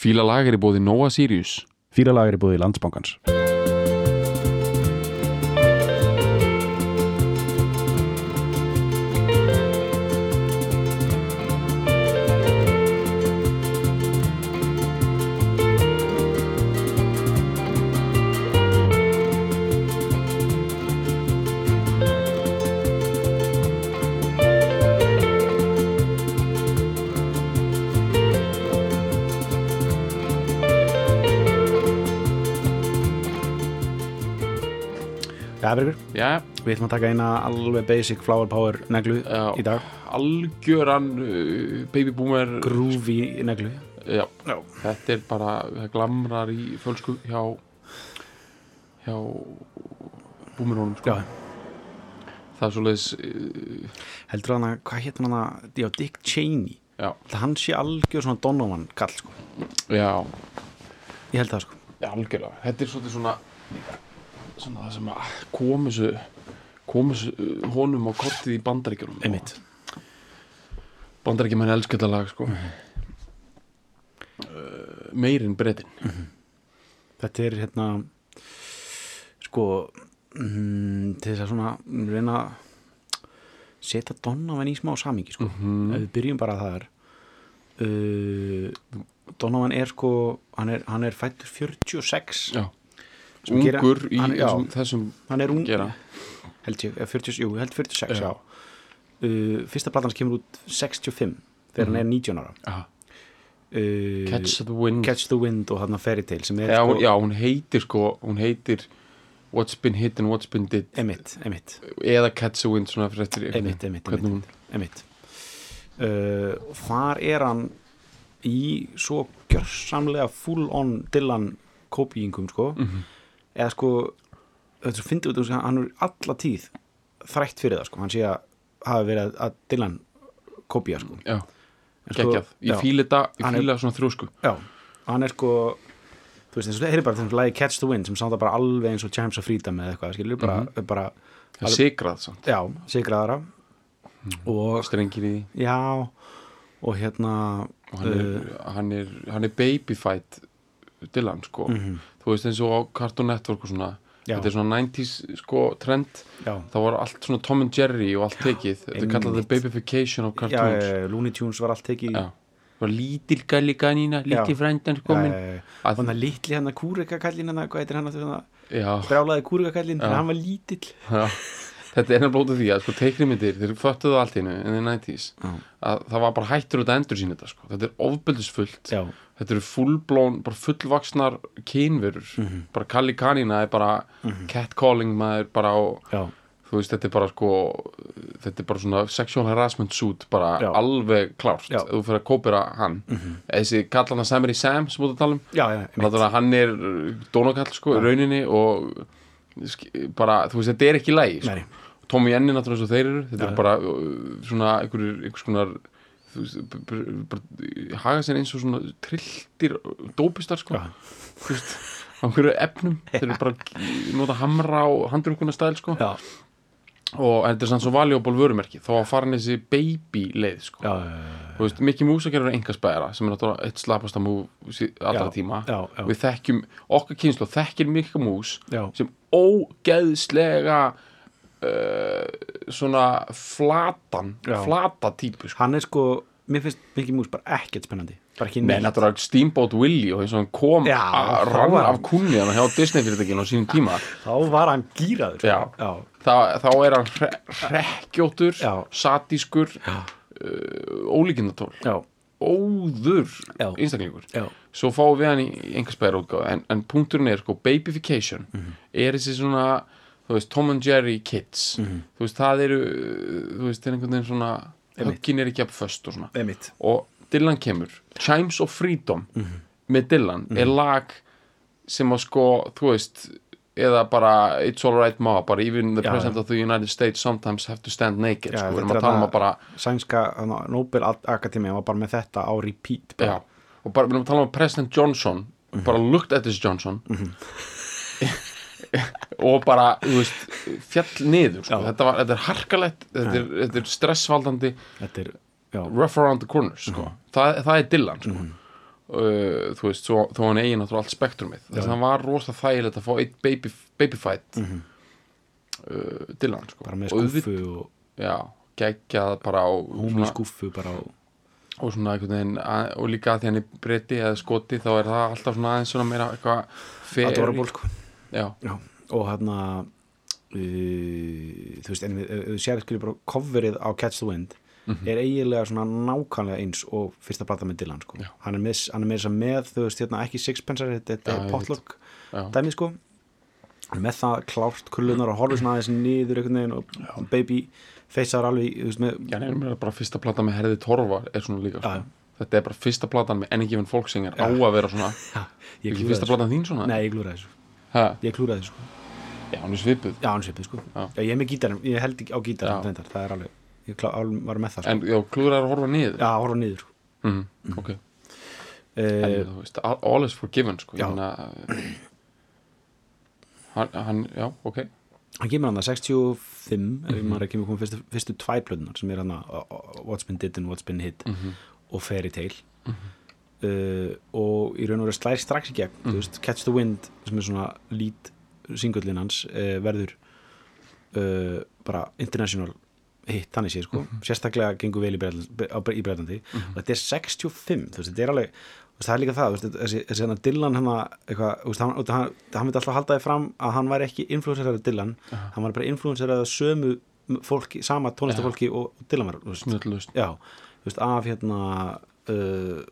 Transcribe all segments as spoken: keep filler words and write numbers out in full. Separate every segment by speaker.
Speaker 1: Fíla lag er í boði Nóa Sirius.
Speaker 2: Fíla lag er í boði Landsbankans. Bergur,
Speaker 1: Já,
Speaker 2: við ætlum að taka eina alveg basic flower power neglu
Speaker 1: já,
Speaker 2: í dag.
Speaker 1: algjöran uh, baby boomer
Speaker 2: Groovy neglu.
Speaker 1: Já,
Speaker 2: Já.
Speaker 1: þetta er bara, það glamrar í fölsku hjá hjá boomerónum, sko.
Speaker 2: Já.
Speaker 1: Það er svoleiðis uh,
Speaker 2: Heldur hann að, hvað hétt hann að, já, Dick Cheney.
Speaker 1: Já,
Speaker 2: Það hann sé algjör svona Donovan kall, sko.
Speaker 1: já,
Speaker 2: Ég held það, sko.
Speaker 1: já, algjörlega. Þetta er svolítið svona svona það sem að komu þessu komu þessu honum á kortið í Bandaríkjunum.
Speaker 2: Einmitt.
Speaker 1: Bandaríkjumenn elska þetta lag, sko. uh, meirinn Bretinn.
Speaker 2: Þetta er hérna sko mm, til þess að svona reyna að setja Donovan í smá samhengi, sko.
Speaker 1: Mhm.
Speaker 2: Ef við byrjum bara þar uh, Donovan er sko hann er, hann er fæddur fjörutíu og sex.
Speaker 1: Já,
Speaker 2: Sem gera-
Speaker 1: ungur í
Speaker 2: hann- já.
Speaker 1: þessum, þessum
Speaker 2: Hann er ung
Speaker 1: gera.
Speaker 2: held ég, eða fjörutíu, jú, held fjörutíu og sex, já,
Speaker 1: Já.
Speaker 2: Uh, fyrsta platan sem kemur út sextíu og fimm þegar hann er nítján ára.
Speaker 1: Aha.
Speaker 2: uh,
Speaker 1: Catch the Wind.
Speaker 2: Catch the Wind og hann Fairy Tale sem er
Speaker 1: já,
Speaker 2: sko
Speaker 1: hún, já, hún heitir sko hún heitir What's Been Hit and What's Been Did
Speaker 2: emitt, emitt,
Speaker 1: eða Catch the Wind svona fyrir eftir
Speaker 2: emitt, emitt,
Speaker 1: hvernig hún
Speaker 2: emitt. Uh, þar er hann í svo gjörsamlega full on Dylan kópíingum, sko.
Speaker 1: Mhm.
Speaker 2: Eða sko þetta finnst út, hann er alla tíð þrætt fyrir það, sko, hann sé að hafa verið að- að Dylan kópía, sko.
Speaker 1: já,
Speaker 2: En sko-
Speaker 1: geggjað, ég
Speaker 2: já.
Speaker 1: fíla þetta ég
Speaker 2: Hann er-
Speaker 1: fíla svona þrjósku
Speaker 2: Já, hann er sko þú veist, það er bara þessum lagi Catch the Wind sem sándar bara alveg eins og Chimes of Freedom eða eitthvað, skilur, bara,
Speaker 1: Mhm.
Speaker 2: bara
Speaker 1: það er sigrað samt,
Speaker 2: já, sigraðara og
Speaker 1: strengir í því
Speaker 2: já, og hérna
Speaker 1: og hann er,
Speaker 2: uh,
Speaker 1: hann er, hann er babyfight Dylan, sko
Speaker 2: mhm,
Speaker 1: þú veist eins og á Cartoon Network og svona
Speaker 2: Já.
Speaker 1: þetta er svona nineties sko trend
Speaker 2: já,
Speaker 1: það var allt svona Tom and Jerry og allt tekið þetta er kallað
Speaker 2: einmitt.
Speaker 1: the babyfication of
Speaker 2: já,
Speaker 1: cartoons
Speaker 2: eh, Looney Tunes var allt tekið í-
Speaker 1: já, það var lítil gæli ganína lítil
Speaker 2: Já.
Speaker 1: frændan
Speaker 2: já,
Speaker 1: komin
Speaker 2: já, já.
Speaker 1: að,
Speaker 2: Þannig að litli hann að kúrikakallin hann, hvað heitir hann að það
Speaker 1: já,
Speaker 2: brjálaði kúrikakallin,
Speaker 1: Já.
Speaker 2: þegar hann var lítill.
Speaker 1: já þetta er nefnilega út af því að sko teiknimyndir þeir föttuðu allt í hennu in the nineties
Speaker 2: Já.
Speaker 1: að það var bara hættur út að endur sína þetta sko. þetta er ofbeldisfullt
Speaker 2: Já,
Speaker 1: þetta eru fullblón, bara fullvaksnar kynverur,
Speaker 2: Mhm.
Speaker 1: bara Kalli Kanina er bara catcalling maður bara á,
Speaker 2: já,
Speaker 1: þú veist, þetta er bara sko þetta er bara svona sexual harassment suit bara
Speaker 2: Já.
Speaker 1: alveg klárt
Speaker 2: Já.
Speaker 1: ef þú fyrir að kópira hann þessi kallana Samir í Sam sem út að tala um
Speaker 2: já, já, einmitt.
Speaker 1: þannig að hann er dónakall sko, í rauninni og sk- bara, þú veist, þetta er ekki í lagi sko.
Speaker 2: Nei.
Speaker 1: Tommy Jenny náttúrulega eins og þeir eru þetta
Speaker 2: Já.
Speaker 1: er bara uh, svona einhverjur, einhvers konar þú veist, b- b- bara haga sér eins og svona trilltir dópistar sko,
Speaker 2: Já.
Speaker 1: þú veist á einhverju efnum, þeir eru bara að nota hamra og handrukuna stæl sko
Speaker 2: Já,
Speaker 1: og þetta er sann svo valuable vörumerki þá að fara þessi baby leið sko.
Speaker 2: já, já, já,
Speaker 1: þú veist, Mickey Mouse að gera engaspæðara sem er náttúrulega eitt slapasta mú allra
Speaker 2: Já,
Speaker 1: tíma
Speaker 2: já, já.
Speaker 1: við þekkjum, okkar kynslu þekkir Mickey Mouse
Speaker 2: já.
Speaker 1: sem ógeðslega uh, svona flatan
Speaker 2: Já.
Speaker 1: flata típu sko.
Speaker 2: Hann er sko, mér finnst Mickey Mouse bara ekkert spennandi, bara ekki
Speaker 1: með náttúrulega Steamboat Willie og eins og hann kom
Speaker 2: Já,
Speaker 1: að
Speaker 2: þá
Speaker 1: rann
Speaker 2: var hann-
Speaker 1: af kunni hann hjá Disney fyrirtækinu á sínum tíma
Speaker 2: þá var hann gýraður, sko.
Speaker 1: Já.
Speaker 2: já,
Speaker 1: Þa, þá er hann hre hrekkjóttur
Speaker 2: Já.
Speaker 1: satískur
Speaker 2: já,
Speaker 1: uh, ólíkindatól
Speaker 2: já,
Speaker 1: óður
Speaker 2: Já.
Speaker 1: einstaklingur
Speaker 2: já.
Speaker 1: svo fáum við hann í einhverspæðar útgáfu en, en punkturinn er sko babyfication er þessi svona þú veist Tom and Jerry kids þú veist það eru þú veist það er einhvern veginn svona
Speaker 2: Einmitt.
Speaker 1: höggin er ekki að föst og svona
Speaker 2: Einmitt.
Speaker 1: og Dylan kemur Chimes of Freedom með Dylan er lag sem að sko þú veist eða bara It's Alright Ma bara even the
Speaker 2: Já,
Speaker 1: president
Speaker 2: já.
Speaker 1: of the United States sometimes have to stand naked
Speaker 2: Já,
Speaker 1: sko, við
Speaker 2: þetta
Speaker 1: erum
Speaker 2: er
Speaker 1: að tala um
Speaker 2: þarna-
Speaker 1: að bara
Speaker 2: Sænska hana, Nobel Akademi var bara með þetta á repeat bara.
Speaker 1: já, og bara við erum að tala um að President Johnson bara looked at this Johnson og bara þú veist, fjall niður sko.
Speaker 2: Já.
Speaker 1: þetta, var, þetta er harkalegt þetta er, þetta er stressvaldandi
Speaker 2: Þetta er, já,
Speaker 1: rough around the corners sko. það, það er Dylan sko. uh, þú veist, svo, þó hann eigi náttúrulega allt spektrumið þess að hann var rosa þægilegt að fá eitt baby, baby fight
Speaker 2: mm -hmm.
Speaker 1: uh, Dylan sko.
Speaker 2: bara með skúffu og, og
Speaker 1: já, geggjað bara á
Speaker 2: hómi skúffu bara á
Speaker 1: og svona einhvern veginn að, og líka að því hann er breyti eða skoti þá er það alltaf svona aðeins svona meira eitthvað
Speaker 2: adorable sko.
Speaker 1: já.
Speaker 2: Já, og hérna uh, þú veist, en við uh, sér skilur bara coverið á Catch the Wind mm -hmm. er eiginlega svona nákvæmlega eins og fyrsta plata með Dylan sko. hann er með, hann er með þess að með þú veist, hérna, ekki Sixpencer, þetta er potluck dæmið sko hann er með það klárt kullunar og horfður svona aðeins niður einhvern veginn og já. Baby feysar alveg þú veist, með
Speaker 1: já, nefnir bara fyrsta plata með Herði Torfa er svona líka sko. Þetta er bara fyrsta platan með Any Given Folksinger á að vera svona
Speaker 2: já, ekki
Speaker 1: fyrsta platan þín svona?
Speaker 2: Nei, ég klúraði þessu
Speaker 1: ha?
Speaker 2: Ég klúraði þessu sko.
Speaker 1: Já, hann er svipuð
Speaker 2: Já, hann er svipuð sko já. Já, ég er með gítarinn, ég held ekki á gítarinn það er alveg, ég klá, var með það sko.
Speaker 1: En já, klúraði að horfa niður?
Speaker 2: Já, horfa niður
Speaker 1: mm, mm. Ok
Speaker 2: uh,
Speaker 1: En þú veist, all is forgiven sko
Speaker 2: Já
Speaker 1: Þannig hann, hann, já, ok
Speaker 2: Hann kemur hann að sextíu og fimm mm -hmm. ef maður kemur komið fyrstu, fyrstu tvær plötunar sem er hann að What's Been Did and What's Been Hid mm -hmm. og Fairy Tale mm -hmm. uh, og í raun og veru slær strax í gegn mm -hmm. þú veist, Catch the Wind sem er svona lead singullin hans uh, verður uh, bara international hit þannig séð sko, mm -hmm. sérstaklega gengur vel í Breitlandi mm -hmm. og þetta er sextíu og fimm, þú veist, þetta er alveg það er líka það, veist, þessi, þessi hann Dylan hann, eitthvað, veist, hann, hann, hann myndi alltaf halda þið fram að hann væri ekki influencerað Dylan, uh -huh. hann var bara influencerað sömu fólki, sama tónlistafólki uh -huh. og Dylan var já, þú veist, af hérna uh,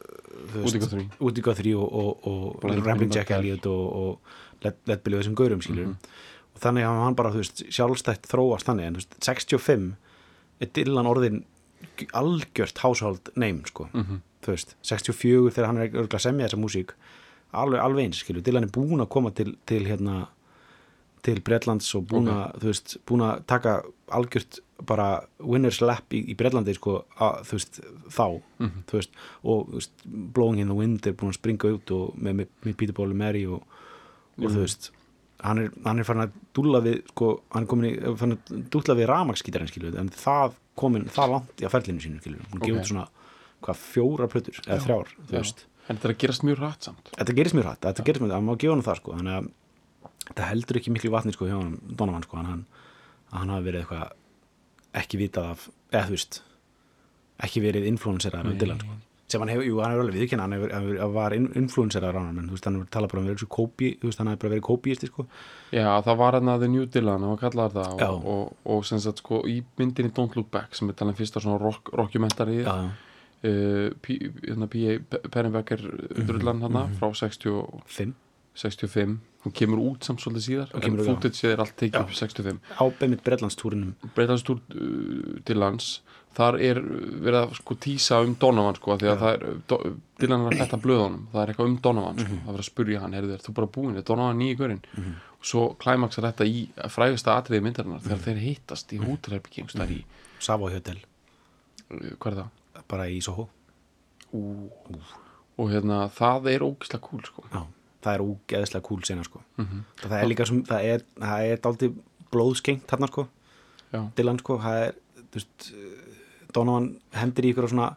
Speaker 2: Woody Guthrie og, og, og, og Rambling Jack Elliot og, og Led Belly og þessum gaurum skilur uh -huh. og þannig að hann bara, þú veist, sjálfstætt þróast þannig, en þú veist, sextíu og fimm er Dylan orðin algjört household name, sko uh -huh. þú veist, sextíu og fjögur þegar hann er örgulega að semja þessa músík alveg, alveg eins, skilju, Dylan er búin að koma til, til hérna til Bretlands og búin að, okay. þú veist, búin að taka algjört bara winner's lap í, í Bretlandi, sko, að, þú veist þá, mm -hmm. þú veist og þú veist, Blowing in the Wind er búin að springa út og með, með, með Peter Paul og Mary og, og mm -hmm. þú veist, hann er, hann er farin að dúlla við, sko, hann er komin í farin að dúlla við rafmagnsgítarinn, skilju, en það komin, það langt í að ferlinu sínu, skilju, hún okay. gefur þetta svona hvað fjóra plötur, eða þrjár þú veist.
Speaker 1: En þetta gerast mjög rætt samt
Speaker 2: þetta gerist mjög rætt, þetta gerist mjög rætt, það má gefa hann það sko, þannig að þetta heldur ekki miklu vatni sko hjá hann, Donovan sko, hann, að hann hafi verið eitthvað ekki vitað af, eða þú veist ekki verið influencerað af Dylan sko, sem hann hefur, jú, hann hefur alveg viðkynna hann hefur, hefur var influencerað af hann, en þú veist, hann hefur talað bara um verið svo kópi, þú veist, hann hefur bara verið kópiisti sko.
Speaker 1: Já, það var hann að The New Dylan og hann kallaði það og, og, og sem sagt sko í myndinni Don't Look Back sem er talað fyrsta svona rock, rockumentari Uh, P, hérna P A Pennebecker drullan hann mm -hmm. frá sextíu og fimm hún kemur út samt svolítið síðar en footage er allt tekið upp sextíu og fimm
Speaker 2: á beinmitt Bretlandstúrinum
Speaker 1: Bretlandstúr uh, til lands þar er verið að sko tísa um Donovan sko, því að það er do, Dylan er að fletta blöðunum, það er eitthvað um Donovan sko, mm -hmm. það verið að spurja hann, heyrðu þér, þú bara búin er Donovan nýi gaurinn mm -hmm. og svo klæmaksar þetta í frægasta atriði myndarinnar þegar mm -hmm. þeir hittast í hótelherbyggjum mm -hmm. í
Speaker 2: Savoy Hotel
Speaker 1: uh, hvað er það?
Speaker 2: bara í Soho
Speaker 1: Ú. Ú. og hérna það er ógeðslega cool sko.
Speaker 2: Já, það er ógeðslega cool sena sko. mm -hmm. það er líka sem, það er, það er dálítið blóðskengt þarna sko Dylan sko, það er þú veist, Donovan hendir í ykkur svona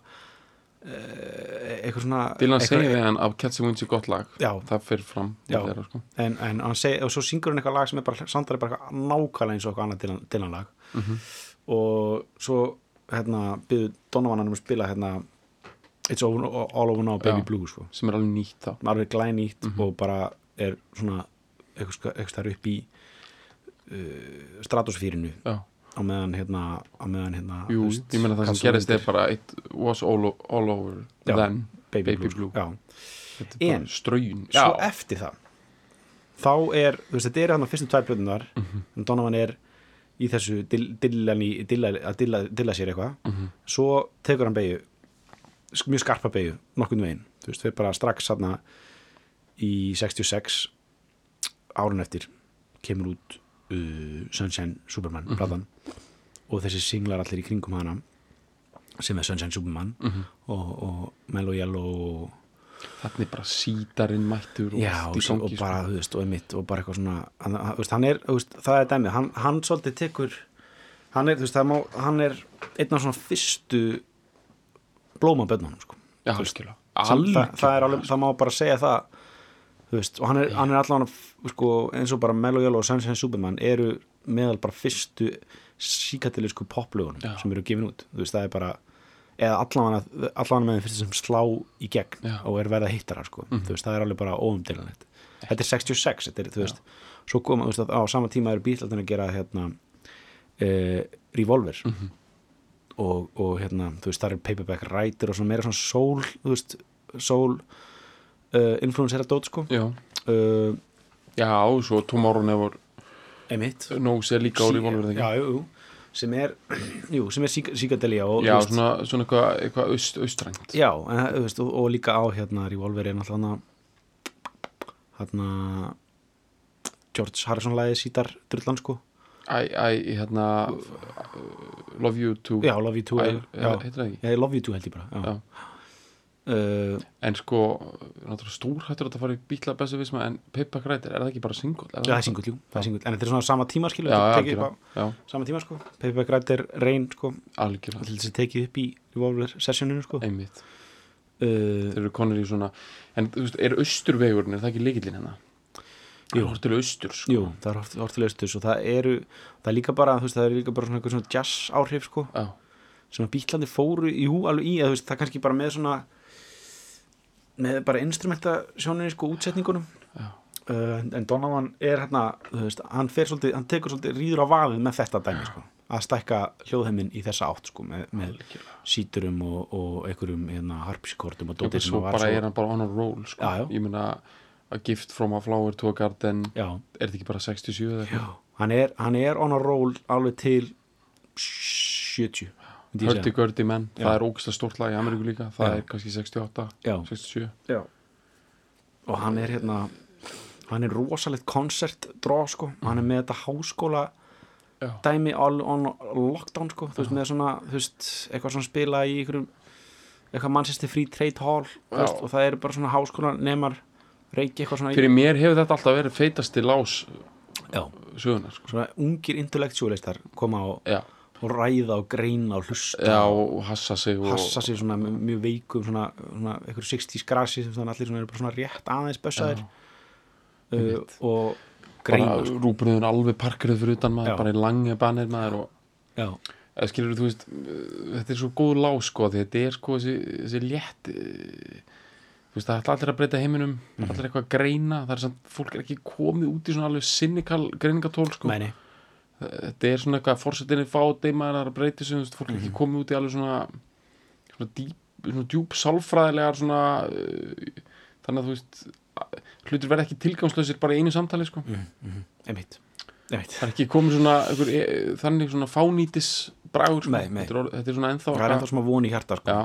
Speaker 2: eitthvað svona
Speaker 1: Dylan segir við hann af Catch the Wind er gott lag
Speaker 2: já.
Speaker 1: það fyrir fram þeirra, sko.
Speaker 2: en, en hann seg, og svo syngur hann eitthvað lag sem er bara samt er bara nákvæmlega eins og eitthvað annað Dylan, Dylan lag mm -hmm. og svo hérna byggðu Donovan hann um að spila hérna It's over, All Over Now Baby já, Blue sko.
Speaker 1: sem er alveg nýtt þá
Speaker 2: alveg glæð nýtt mm -hmm. og bara er svona eitthvað þar upp í uh, stratosfýrinu á meðan hérna, á meðan hérna
Speaker 1: Jú, veist, ég meina það sem gerist er bara It was all, all over já, then
Speaker 2: Baby, Baby Blue,
Speaker 1: Blue.
Speaker 2: Já.
Speaker 1: en ströyn
Speaker 2: svo eftir það þá er, þú veist, þetta er hann á fyrstu tvær plötunar mm -hmm. Donovan er í þessu dillan í dilla, að dilla, dilla sér eitthvað mm -hmm. svo tekur hann beigju mjög skarpa beigju, nokkurn veginn þú veist, við bara strax þarna í sextíu og sex árun eftir kemur út uh, Sunshine Superman mm -hmm. platan og þessi singlar allir í kringum hana sem er Sunshine Superman mm -hmm. og, og Mellow Yellow og
Speaker 1: þannig bara sítarinn mættur og,
Speaker 2: já, og, og, og bara, þú veist, og einmitt og bara eitthvað svona, hann, hann, veist, hann er, veist, það er dæmið, hann, hann svolítið tekur hann er, þú veist, það má, hann er einn af svona fyrstu blómabönnunum, sko
Speaker 1: já, algjörlega,
Speaker 2: það, það er alveg, það má bara segja það þú veist, og hann er, hann er allavega sko, eins og bara Mellow Yellow og Sunshine Superman eru meðal bara fyrstu síkatilisku poplögunum Já. Sem eru gefin út, þú veist, það er bara eða allavega, allavega með þeim fyrstu sem slá í gegn Já. Og er verða hittara sko. mm. þú veist, það er alveg bara óumdeilanlegt þetta er sextíu og sex, þetta er, þú veist Já. Svo koma, þú veist, á sama tíma eru Beatles að gera hérna eh, Revolver mm-hmm. og, og hérna, þú veist, það er Paperback Writer og svona meira svona soul, þú veist soul uh, influencer að dót sko
Speaker 1: Já,
Speaker 2: uh,
Speaker 1: Já svo Tomorrow Never
Speaker 2: Einmitt
Speaker 1: Knows er líka á Revolver
Speaker 2: Já, jú, jú sem er, jú, sem er psychedelia og,
Speaker 1: Já, veist, svona, svona eitthvað, eitthvað aust, austrænt
Speaker 2: Já, en, þú veist, og, og líka á hérna Revolver er náttúrulega hérna George Harrison lagið sítar drullan sko
Speaker 1: Æ, æ, hérna Love You Too
Speaker 2: Já, Love You Too
Speaker 1: Æ, já, heitir það ekki?
Speaker 2: Já, Love You Too held ég bara Já, já. Uh,
Speaker 1: en sko náttúrulega stór hættur að það fari bítla bessuvisma en Paperback Writer, er það ekki bara single?
Speaker 2: Já, það er single, jú, það er single en þetta er svona sama tíma skilu
Speaker 1: já,
Speaker 2: þetta
Speaker 1: já, já.
Speaker 2: sama tíma sko Paperback Writer, Rain sko
Speaker 1: algjörlega
Speaker 2: til þess að tekið upp í Revolver sessioninu sko
Speaker 1: einmitt
Speaker 2: uh,
Speaker 1: þeir eru konur í svona en þú veist, er austurvegurinn, er það ekki lykillinn hérna? Jú, hortilega austur sko
Speaker 2: Jú, það er hortilega austur og það eru, það er líka bara þú veist, það er líka bara svona eitthvað svona jazz áhrif sko
Speaker 1: já.
Speaker 2: Sem að Bítlandi fóru í hú alveg í, að, veist, það kannski bara með svona með bara instrumentasjóninni sko útsetningunum uh, en Donovan er hérna þú veist, hann fer svolítið, hann tekur svolítið ríður á vaðið með þetta dæmi sko að stækka hljóðheiminn í þessa átt sko með, með síturum og, og einhverjum hérna harpsichordum og dóttir
Speaker 1: sem var bara svo... er hann bara on a roll sko
Speaker 2: já, já.
Speaker 1: Ég meina A Gift from a Flower to a Garden
Speaker 2: já.
Speaker 1: Er þetta ekki bara sextíu og sjö eða eitthvað?
Speaker 2: Hann er, hann er on a roll alveg til sjötíu
Speaker 1: Hurdy-Gurdy menn, það er ógeðslega stórt lag í Ameríku líka, það já. Er kannski sextíu og átta,
Speaker 2: já.
Speaker 1: sextíu og sjö
Speaker 2: já. Og hann er hérna hann er rosalegt koncertdrá sko, mm. hann er með þetta háskóla já. Dæmi all on lockdown sko, þú veist, með svona þú veist, eitthvað svona spila í einhverjum eitthvað Manchester Free Trade Hall veist, og það er bara svona háskóla nemar reiki eitthvað svona
Speaker 1: fyrir mér hefur þetta alltaf verið feitasti lás sögunar sko.
Speaker 2: Svona ungir intellektualistar koma á
Speaker 1: já.
Speaker 2: Og ræða og greina og hlusta
Speaker 1: já, og hassa sig og
Speaker 2: hassa sig svona mjög veikum svona, svona einhver sextíu grasi sem þannig allir svona eru bara svona rétt aðeins bössaðir uh, og greina
Speaker 1: bara rúbröðun alveg parkeruð fyrir utan maður já. Bara í langi banir maður og
Speaker 2: já
Speaker 1: eða skilur þú veist þetta er svo góð lág sko því þetta er sko þessi, þessi létt þú veist það er allir að breyta heiminum mm. allir eitthvað að greina það er samt fólk er ekki komið út í svona alveg cynical greiningatól sko
Speaker 2: Mæni.
Speaker 1: Þetta er svona eitthvað fórsetinni fádeimar að breyti sig, fólk er ekki komið út í alveg svona svona dýp, svona djúp sálfræðilegar svona uh, þannig að þú veist hlutir verða ekki tilgangslausir bara í einu samtali sko
Speaker 2: mm, mm, einmitt, einmitt
Speaker 1: það er ekki komið svona einhver, þannig svona fánýtis bragur sko.
Speaker 2: Nei, nei.
Speaker 1: Þetta, er, þetta er svona ennþá
Speaker 2: það er ennþá svona von í hjarta sko.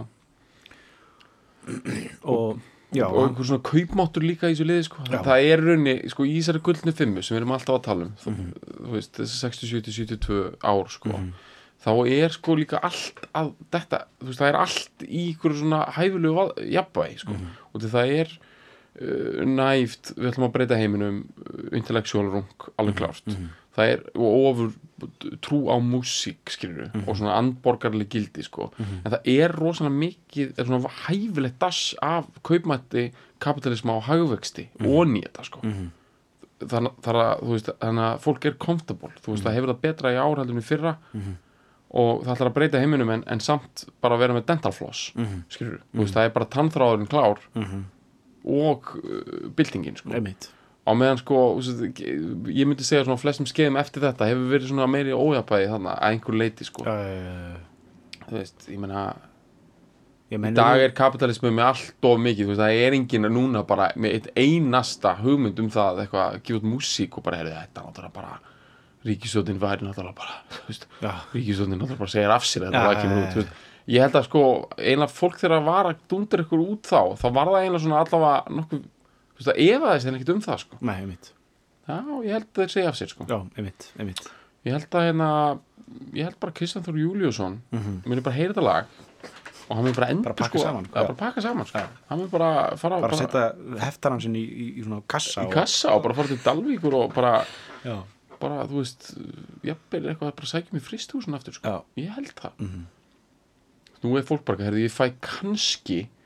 Speaker 2: og Já,
Speaker 1: og einhver svona kaupmáttur líka í þessu liði sko. Það er raunni, sko, í þessari gullnu fimmu sem við erum alltaf að tala um mm -hmm. þú veist, þessi sextíu, sjötíu, sjötíu og tvö ár sko, mm -hmm. þá er sko líka allt að þetta, þú veist, það er allt í einhverju svona hæfulegu jafnvægi sko, mm -hmm. og það er uh, næft, við ætlum að breyta heiminum intellektual rung, alveg klárt mm -hmm. það er, og ofur trú á músík, skilur mm -hmm. og svona andborgarleg gildi, sko mm -hmm. en það er rosalega mikið, er svona hæfilegt dass af kaupmætti kapitalisma og hagvexti mm -hmm. og nýta, sko mm -hmm. þannig, að, þú veist, þannig að fólk er comfortable, þú veist, mm -hmm. það hefur það betra í árhaldunni fyrra mm -hmm. og það ætlar að breyta heiminum en, en samt bara að vera með dental floss, mm -hmm. skilur mm -hmm. þú veist, það er bara tannþráðurinn klár mm -hmm. og uh, byltingin, sko
Speaker 2: Einmitt.
Speaker 1: á meðan sko, ég myndi segja svona flestum skeiðum eftir þetta hefur verið svona meiri ójafnvægi þarna að einhver leiti sko
Speaker 2: uh,
Speaker 1: þú veist, ég meina
Speaker 2: í
Speaker 1: dag er kapitalismu með allt of mikið, þú veist, það er enginn núna bara með eitt einasta hugmynd um það eitthvað, að gefa út músík og bara heyrðu þetta náttúrulega bara, ríkisstjórnin væri náttúrulega bara, þú veist,
Speaker 2: ja.
Speaker 1: ríkisstjórnin náttúrulega bara segir af sér þetta
Speaker 2: ja,
Speaker 1: það kemur út, þú veist, ég held að sko einlega fólk þegar að var að dundur ykkur út þá, þá var það einlega svona allavega nokkuð þú veist að efaðist þeir ekkert um það sko
Speaker 2: Nei, einmitt
Speaker 1: Já, ég held að þeir segja af sér sko
Speaker 2: Já, einmitt, einmitt
Speaker 1: Ég held að hérna ég held bara Kristján Þór Júlíusson mm -hmm. mér er bara heyra þetta lag og hann er bara endur
Speaker 2: bara pakka
Speaker 1: sko
Speaker 2: saman,
Speaker 1: ja, bara pakka saman sko. hann er bara fara
Speaker 2: bara setja heftaran sinni í, í, í svona kassa
Speaker 1: í kassa og, og bara fara til Dalvíkur og bara
Speaker 2: Já.
Speaker 1: bara, þú veist jafnvel eitthvað að bara sækja mig fristúsin aftur sko
Speaker 2: Já.
Speaker 1: ég held það
Speaker 2: mm -hmm.
Speaker 1: nú er fólk bara, herði, ég fæ kannski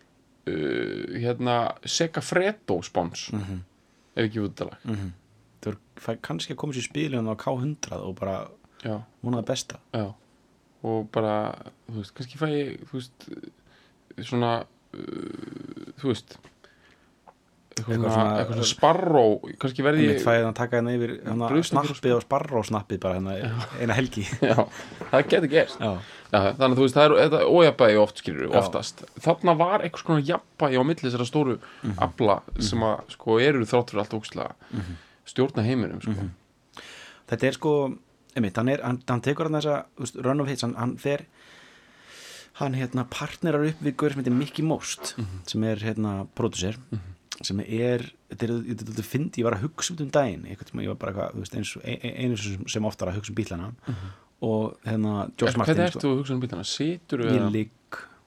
Speaker 1: uh, hérna Segafredo spáns
Speaker 2: mm -hmm.
Speaker 1: ef ekki útalag
Speaker 2: mm -hmm. það er kannski að koma sér spilin á K hundrað og bara vona það besta
Speaker 1: já. Og bara, þú veist, kannski fæ ég þú veist, svona uh, þú veist eitthvað, eitthvað svona, eitthvað svona sparró kannski verði ég
Speaker 2: ég fæði að taka hérna yfir hérna, snappið og sparró snappið bara hérna eina helgi
Speaker 1: já, það getur gerst já. Já, þannig að þú veist, það er þetta ójafnvægi oft skilur við, oftast þarna var eitthvað svona jafnvægi á milli þessara stóru mm -hmm. afla sem að sko eru þrátt fyrir allt ókslega mm -hmm. stjórna heiminum sko. mm -hmm.
Speaker 2: Þetta er sko einmitt, hann, er, hann, hann tekur hann þessa veist, run of hits, hann, hann fer hann hérna partnerar upp við gaur sem heitir Mickey Most mm -hmm. sem er hérna producer mm -hmm. sem er, þetta er, þetta fyndi ég var að hugsa um daginn, eitthvað, ég var bara eitthvað, þú veist, eins, einu sem ofta að hugsa um bílana mm -hmm. og hérna George Martin
Speaker 1: hvað ertu sko, að hugsa um bílana, situr
Speaker 2: ég eða? ligg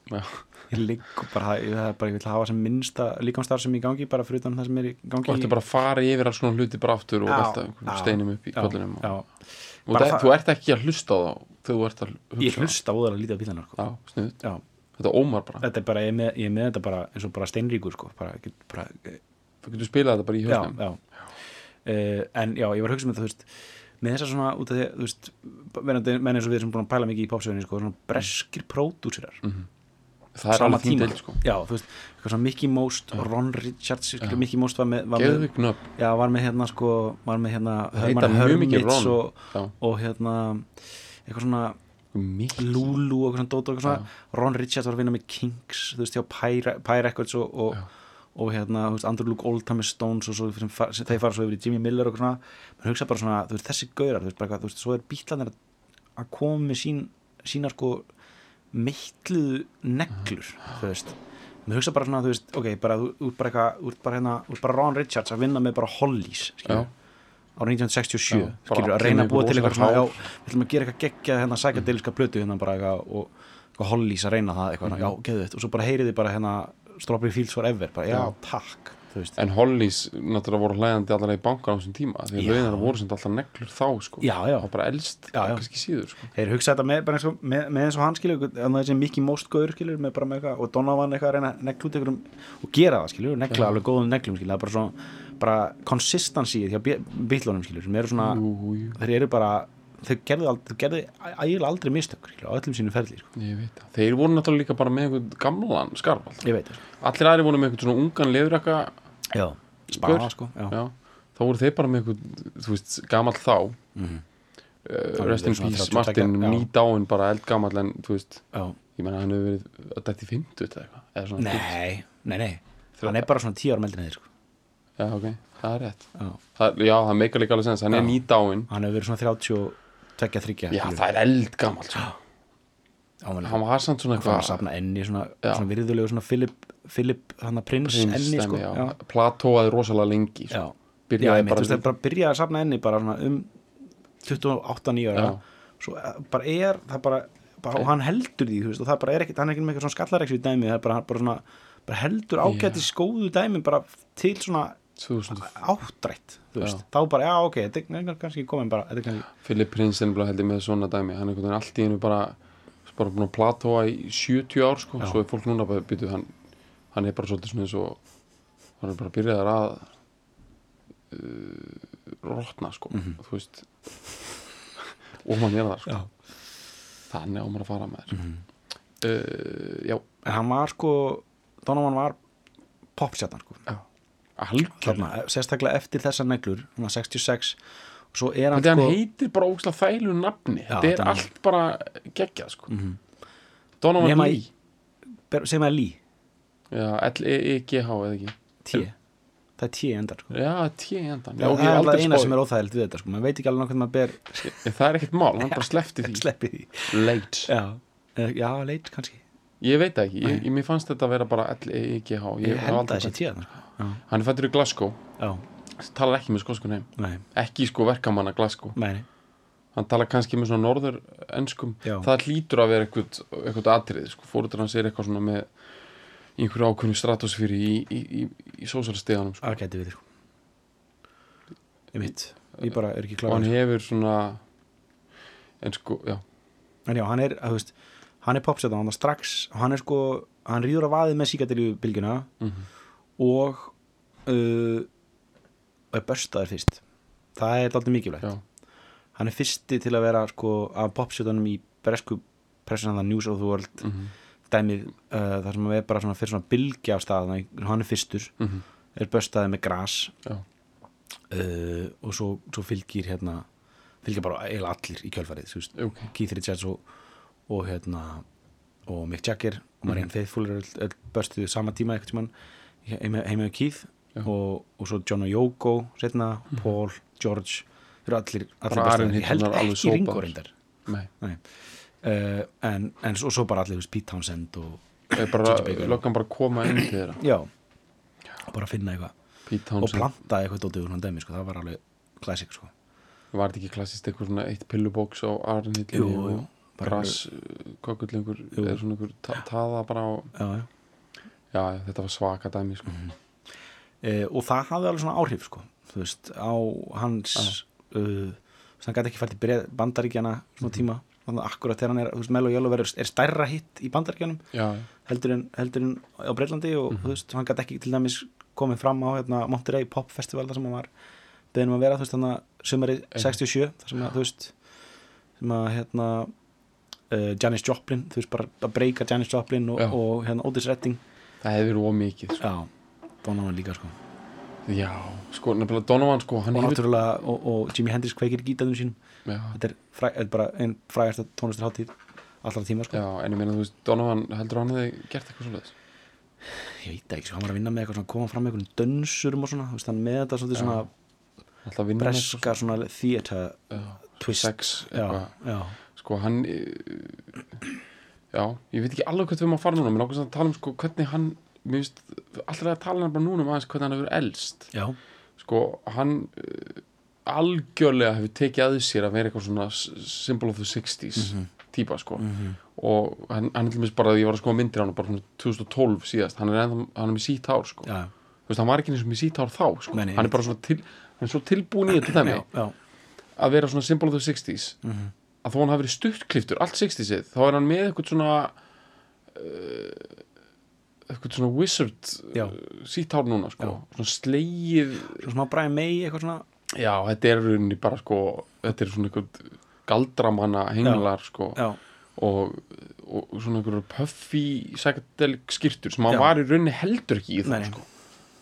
Speaker 2: ég ligg og bara, ég, bara, ég vil hafa sem minnsta líkamstarf sem í gangi, bara fyrir utan það sem er í gangi
Speaker 1: og ertu bara að fara yfir alls svona hluti bara aftur og velta steinum upp í kollinum og, og
Speaker 2: það,
Speaker 1: þú ert ekki að hlusta á þá þegar þú ert að hugsa
Speaker 2: ég hlusta á það að lítið á bílana sko.
Speaker 1: já, sniðut þetta ómar bara
Speaker 2: þetta er bara, ég er með, ég er með þetta bara eins og bara steinríkur sko bara, bara,
Speaker 1: þú getur spilað þetta bara í höfnum
Speaker 2: já, já. Uh, en já, ég var að hugsa um þetta þú veist, með þess að svona út af því þú veist, menn eins og við sem búin að pæla mikið í popsögunni sko, svona breskir pródúsirar
Speaker 1: mm -hmm. það er alveg þín del sko
Speaker 2: já, þú veist, eitthvað svona Mickey Most og Ron Richards, ja. Mickey Most var með, var
Speaker 1: með
Speaker 2: já, var með hérna sko var með hérna
Speaker 1: Hermits
Speaker 2: og, og hérna eitthvað svona Lulu og eitthvað svona, svona. Ron Richards var að vinna með Kings þú veist, hjá Pyre, Pyre Records og, og, og hérna, þú veist, Andrew Luke Oldham Stones og svo, sem, sem þeir fara svo yfir í Jimmy Miller og svona, mann hugsa bara svona þú veist, þessi gaurar, þú veist, bara, þú veist, svo er Beatlanir að koma með sín sína sko meitluðu neglur, þú veist mann hugsa bara svona, þú veist, ok, bara þú ert bara eitthvað, þú ert bara hérna, þú ert bara Ron Richards að vinna með bara Hollies, skilur árið nítján hundruð sextíu og sjö, já, skilur, að reyna að búa til eitthvað svona, já, við ætlum að gera eitthvað geggjað hérna sækadeliska plötu hérna bara eitthvað og eitthvað Hollies að reyna það eitthvað, mm -hmm. já, geðu þetta og svo bara heyriði bara hérna Strawberry Fields Forever, bara já, já. takk þú veist.
Speaker 1: En Hollies náttúrulega voru hlæðandi allar í bankan á þessum tíma því að launar voru sem alltaf neglur þá sko
Speaker 2: já, já.
Speaker 1: og bara elst, já, já. kannski síður sko.
Speaker 2: Þeir hugsa þetta með, með, með, með eins og hann skilur þessi Mickey Most gaur skilur með bara með eitthvað og Donovan eitthvað að reyna negl út einhverjum og gera það skilur, negla alveg góðum neglum skilur, það er bara svona bara consistency hjá Beatlunum skilur sem eru svona, jú, jú. þeir eru bara þau gerðu aldrei, gerðu ægilega aldrei mistök á öllum sínum ferli sko.
Speaker 1: Ég veit það, þeir voru náttúrulega líka bara með einhvern gamlan skarf
Speaker 2: ég veit það
Speaker 1: allir aðri voru með einhvern svona ungan leðurakka
Speaker 2: já, spana sko já.
Speaker 1: Já, þá voru þeir bara með einhvern þú veist, gamall þá mm -hmm. uh, Rest in Peace, Martin nýdáin bara eldgamall en þú veist já. Ég menna hann hefur verið að dætt í fimmtugt eða eitthvað
Speaker 2: nei, nei, nei hann er bara svona tíu ára meldin þeir sko
Speaker 1: já, ok, það er rétt já, það, já, það meikar líka alveg sens, hann já. er nýdáin
Speaker 2: hann hefur verið svona þrjátíu og tvö þrjú
Speaker 1: já, það er eldgamall sko. hann var samt svona
Speaker 2: eitthvað hann var að safna enni, svona, svona virðulegu svona Philip, Philip hann að prins, prins enni sko. já. Já.
Speaker 1: platóaði rosalega lengi sko.
Speaker 2: byrjaði bara þú veist, bara byrjaði að safna enni bara svona um tuttugu og átta nýja ára svo bara er það bara, bara og hann heldur því, þú veist, og það bara er ekkert hann er ekki með eitthvað svona skallareksvi dæmi, það er bara, bara svona bara heldur ágæti skóðu dæmi bara til svona áttrætt þú veist, þá bara, já ok þetta er kannski komin bara kannski...
Speaker 1: Philip Prinsen heldur með svona dæmi, hann er einhvern veginn allt í einu bara bara búin að platóa í sjötíu ár sko, já. Svo er fólk núna bara byrjuð hann, hann er bara svolítið svona eins og hann er bara byrjaðar að uh, rotna sko, mm -hmm. þú veist og mann er það sko já. Þannig á maður að fara með þér mm -hmm. uh, já
Speaker 2: en hann var sko, Donovan var popstjarnan sko
Speaker 1: já Þarna,
Speaker 2: sérstaklega eftir þessar neglur sextíu og sex og svo er hann
Speaker 1: þetta
Speaker 2: sko
Speaker 1: hann heitir bara ógeðslega þælu nafni já, þetta er allt er... bara geggjað sko mm -hmm. Donovan Lee
Speaker 2: sem er Lee
Speaker 1: já, L E E G H eða ekki
Speaker 2: T, það er T endar sko.
Speaker 1: já, T endar
Speaker 2: já, það er alltaf eina spóð. Sem er óþægild við þetta sko, maður veit ekki alveg nákvæmlega maður ber
Speaker 1: það er ekkert mál, hann bara sleppti því
Speaker 2: sleppi því
Speaker 1: late
Speaker 2: já, já late kannski
Speaker 1: ég veit ekki, ég, ég, mér fannst þetta að vera bara L E E G H
Speaker 2: ég, ég held að þessi T sko.
Speaker 1: hann er fættur í Glasgow
Speaker 2: já
Speaker 1: talar ekki með skosku neym ekki sko verkamanna Glasgow
Speaker 2: nei.
Speaker 1: Hann talar kannski með svona norður enskum það hlýtur að vera eitthvað, eitthvað atrið sko, fóröldur hans er eitthvað svona með einhverju ákveðnu stratosfíri í, í, í, í sósarsteganum sko.
Speaker 2: Það gæti við sko. Ég mitt, ég bara er ekki klár
Speaker 1: og hann hefur svona en sko, já
Speaker 2: en já, hann er, þú veist hann er popsætan, hann er strax hann er sko, hann ríður að vaðið með síkadelju bylgjuna
Speaker 1: mm-hmm.
Speaker 2: og uh, og er börstaður fyrst það er alltaf mikilvægt
Speaker 1: Já.
Speaker 2: hann er fyrsti til að vera sko af popsjóðanum í bresku pressan News of the World
Speaker 1: mm-hmm.
Speaker 2: dæmið uh, þar sem er bara svona fyrir svona bylgja á stað hann er fyrstur
Speaker 1: mm-hmm.
Speaker 2: er börstaður með gras
Speaker 1: uh,
Speaker 2: og svo, svo fylgir hérna fylgir bara eiginlega allir í kjölfarið
Speaker 1: okay.
Speaker 2: Keith Richards og, og hérna og Mick Jagger og Marianne mm. Faithfull er öll, öll börstuðu sama tíma eitthvað tímann heima, heima á Keith og, og svo John og Yoko setna, mm. Paul, George þeir eru allir, allir börstuðu ég held ekki Ringo reyndar
Speaker 1: Nei.
Speaker 2: Nei. Uh, en, en svo, svo bara allir Pete Townsend og
Speaker 1: bara, löggan bara koma inn til þeirra
Speaker 2: já, bara finna eitthvað og planta eitthvað dótið úr hann dæmi sko. það var alveg classic sko.
Speaker 1: Var þetta ekki klassist eitthvað svona eitt pillubóks á Arnhillinni og gras kokkullingur eða svona einhver ta taða bara á
Speaker 2: já, já.
Speaker 1: já, þetta var svaka dæmi sko.
Speaker 2: mm-hmm. eh, og það hafði alveg svona áhrif sko. þú veist, á hans uh, hann gæti ekki fært í Bandaríkjana svona tíma, þannig að akkurat þegar hann er, þú veist, Mellow Yellow verður, er stærra hitt í Bandaríkjanum
Speaker 1: já.
Speaker 2: heldur en, heldur en á Breitlandi og mm-hmm. þú veist, hann gæti ekki til dæmis komið fram á hérna, Monterey Pop Festival þar sem hann var beðin um að vera, þú veist, þannig að sumarið sextíu og sjö, þar sem að, þú veist sem að, hérna uh, Janis Joplin, þú veist, bara að breyka Janis Joplin og, og hérna Otis Redding
Speaker 1: það hefði verið ómikið sko.
Speaker 2: já, Donovan líka, sko
Speaker 1: já, sko, nefnilega Donovan, sko hann
Speaker 2: og
Speaker 1: hefur...
Speaker 2: náttúrulega, og, og Jimi Hendrix kveikir gítarnum sínum
Speaker 1: já.
Speaker 2: þetta er, fræ, er bara einn frægasta tónlistarhátíð allra tíma, sko
Speaker 1: já, en ég meina, þú veist, Donovan heldur hann hefði gert eitthvað svoleiðis
Speaker 2: ég veit ekki, sko, hann var að vinna með eitthvað svona, koma fram með eitthvað dönsurum og svona, þú veist, hann með þetta svona, svona breska svona theater
Speaker 1: já,
Speaker 2: twist
Speaker 1: sex,
Speaker 2: já, já.
Speaker 1: sko hann já, ég veit ekki alveg hvað við erum að fara núna mér ákveðst að tala um sko hvernig hann mér finnst alltaf að tala bara núna um aðeins hvernig hann hefur elst
Speaker 2: já.
Speaker 1: sko hann uh, algjörlega hefur tekið að sér að vera eitthvað svona symbol of the sixties mm-hmm. típa sko
Speaker 2: mm-hmm.
Speaker 1: og hann, hann er til dæmis bara að ég var að sko að myndir hann bara svona tvö þúsund og tólf síðast hann er, ennþá, hann er með sítt hár sko
Speaker 2: já.
Speaker 1: þú veist hann var ekki eins og með sítt hár þá sko
Speaker 2: Meni,
Speaker 1: hann er bara svona til hann er svo tilbúin í þetta dæmi
Speaker 2: já, já.
Speaker 1: að vera svona symbol of the sixties
Speaker 2: mm-hmm.
Speaker 1: að þó hann hafi verið stuttkliftur allt sextiesið, þá er hann með eitthvað svona uh, eitthvað svona wizard uh, sítt hár núna sko, já. Svona slegið
Speaker 2: svona smá Brian May eitthvað svona
Speaker 1: já, þetta er rauninni bara sko þetta er svona eitthvað galdramanna henglar sko
Speaker 2: já.
Speaker 1: Og, og svona einhverjum puffy psychedelic skyrtur sem hann var í rauninni heldur ekki í það sko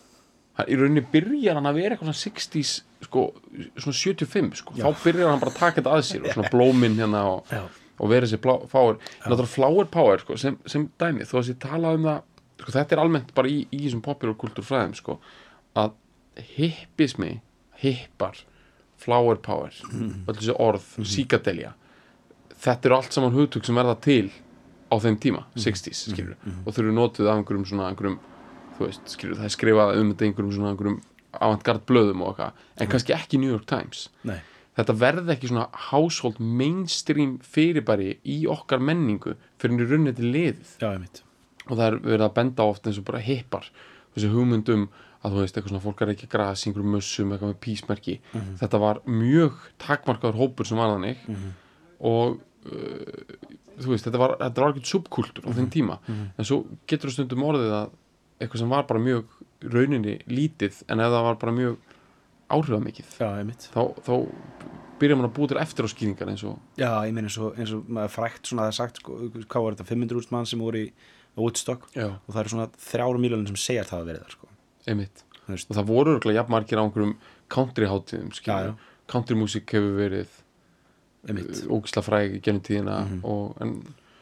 Speaker 1: í rauninni byrjar hann að vera eitthvað svona sexties sko, svona sjötíu og fimm sko, já. Þá byrjar hann bara að taka þetta að sér og svona blóminn hérna og, og vera þessi power, náttúrulega flower power sko, sem, sem dæmi, þó að ég tala um það sko, þetta er almennt bara í, í þessum popular kultúrfræðum sko, að hippismi, hippar flower power, mm. öll þessi orð mm. psychedelia, þetta eru allt saman hugtök sem verða til á þeim tíma, mm. sexties, skilur mm. og þau eru notuð af einhverjum svona einhverjum þú veist, skilur, það er skrifað um þetta einhverjum svona einhverjum avantgard blöðum og eitthvað en mm. kannski ekki New York Times
Speaker 2: Nei.
Speaker 1: Þetta verði ekki svona household mainstream fyrirbæri í okkar menningu fyrir henni runnið til liðið
Speaker 2: já, ég mitt
Speaker 1: og það er verið að benda oft eins og bara hippar þessi hugmyndum að þú veist, eitthvað svona fólk er ekki gras í einhverjum mössum, eitthvað með písmerki mm-hmm. þetta var mjög takmarkaður hópur sem var þannig mm-hmm. og uh, þú veist, þetta var, þetta var ekki subkultúr á mm-hmm. þeim tíma mm-hmm. en svo getur þú stundum orðið að eitthvað sem var bara mjög rauninni lítið en ef það var bara mjög áhrifamikið
Speaker 2: já,
Speaker 1: þá, þá byrjar maður að búa til eftir á skýringar eins og
Speaker 2: já, ég meina eins og, eins og maður frækt svona það er sagt, sko, hvað var þetta, fimm hundruð þúsund mann sem voru í Woodstock
Speaker 1: já.
Speaker 2: Og það eru svona þrjár miljónir sem segja að það hafa verið þar sko.
Speaker 1: einmitt, og það voru örugglega jafn margir á einhverjum country hátíðum country music hefur verið ógislega fræg gennum tíðina mm-hmm. og en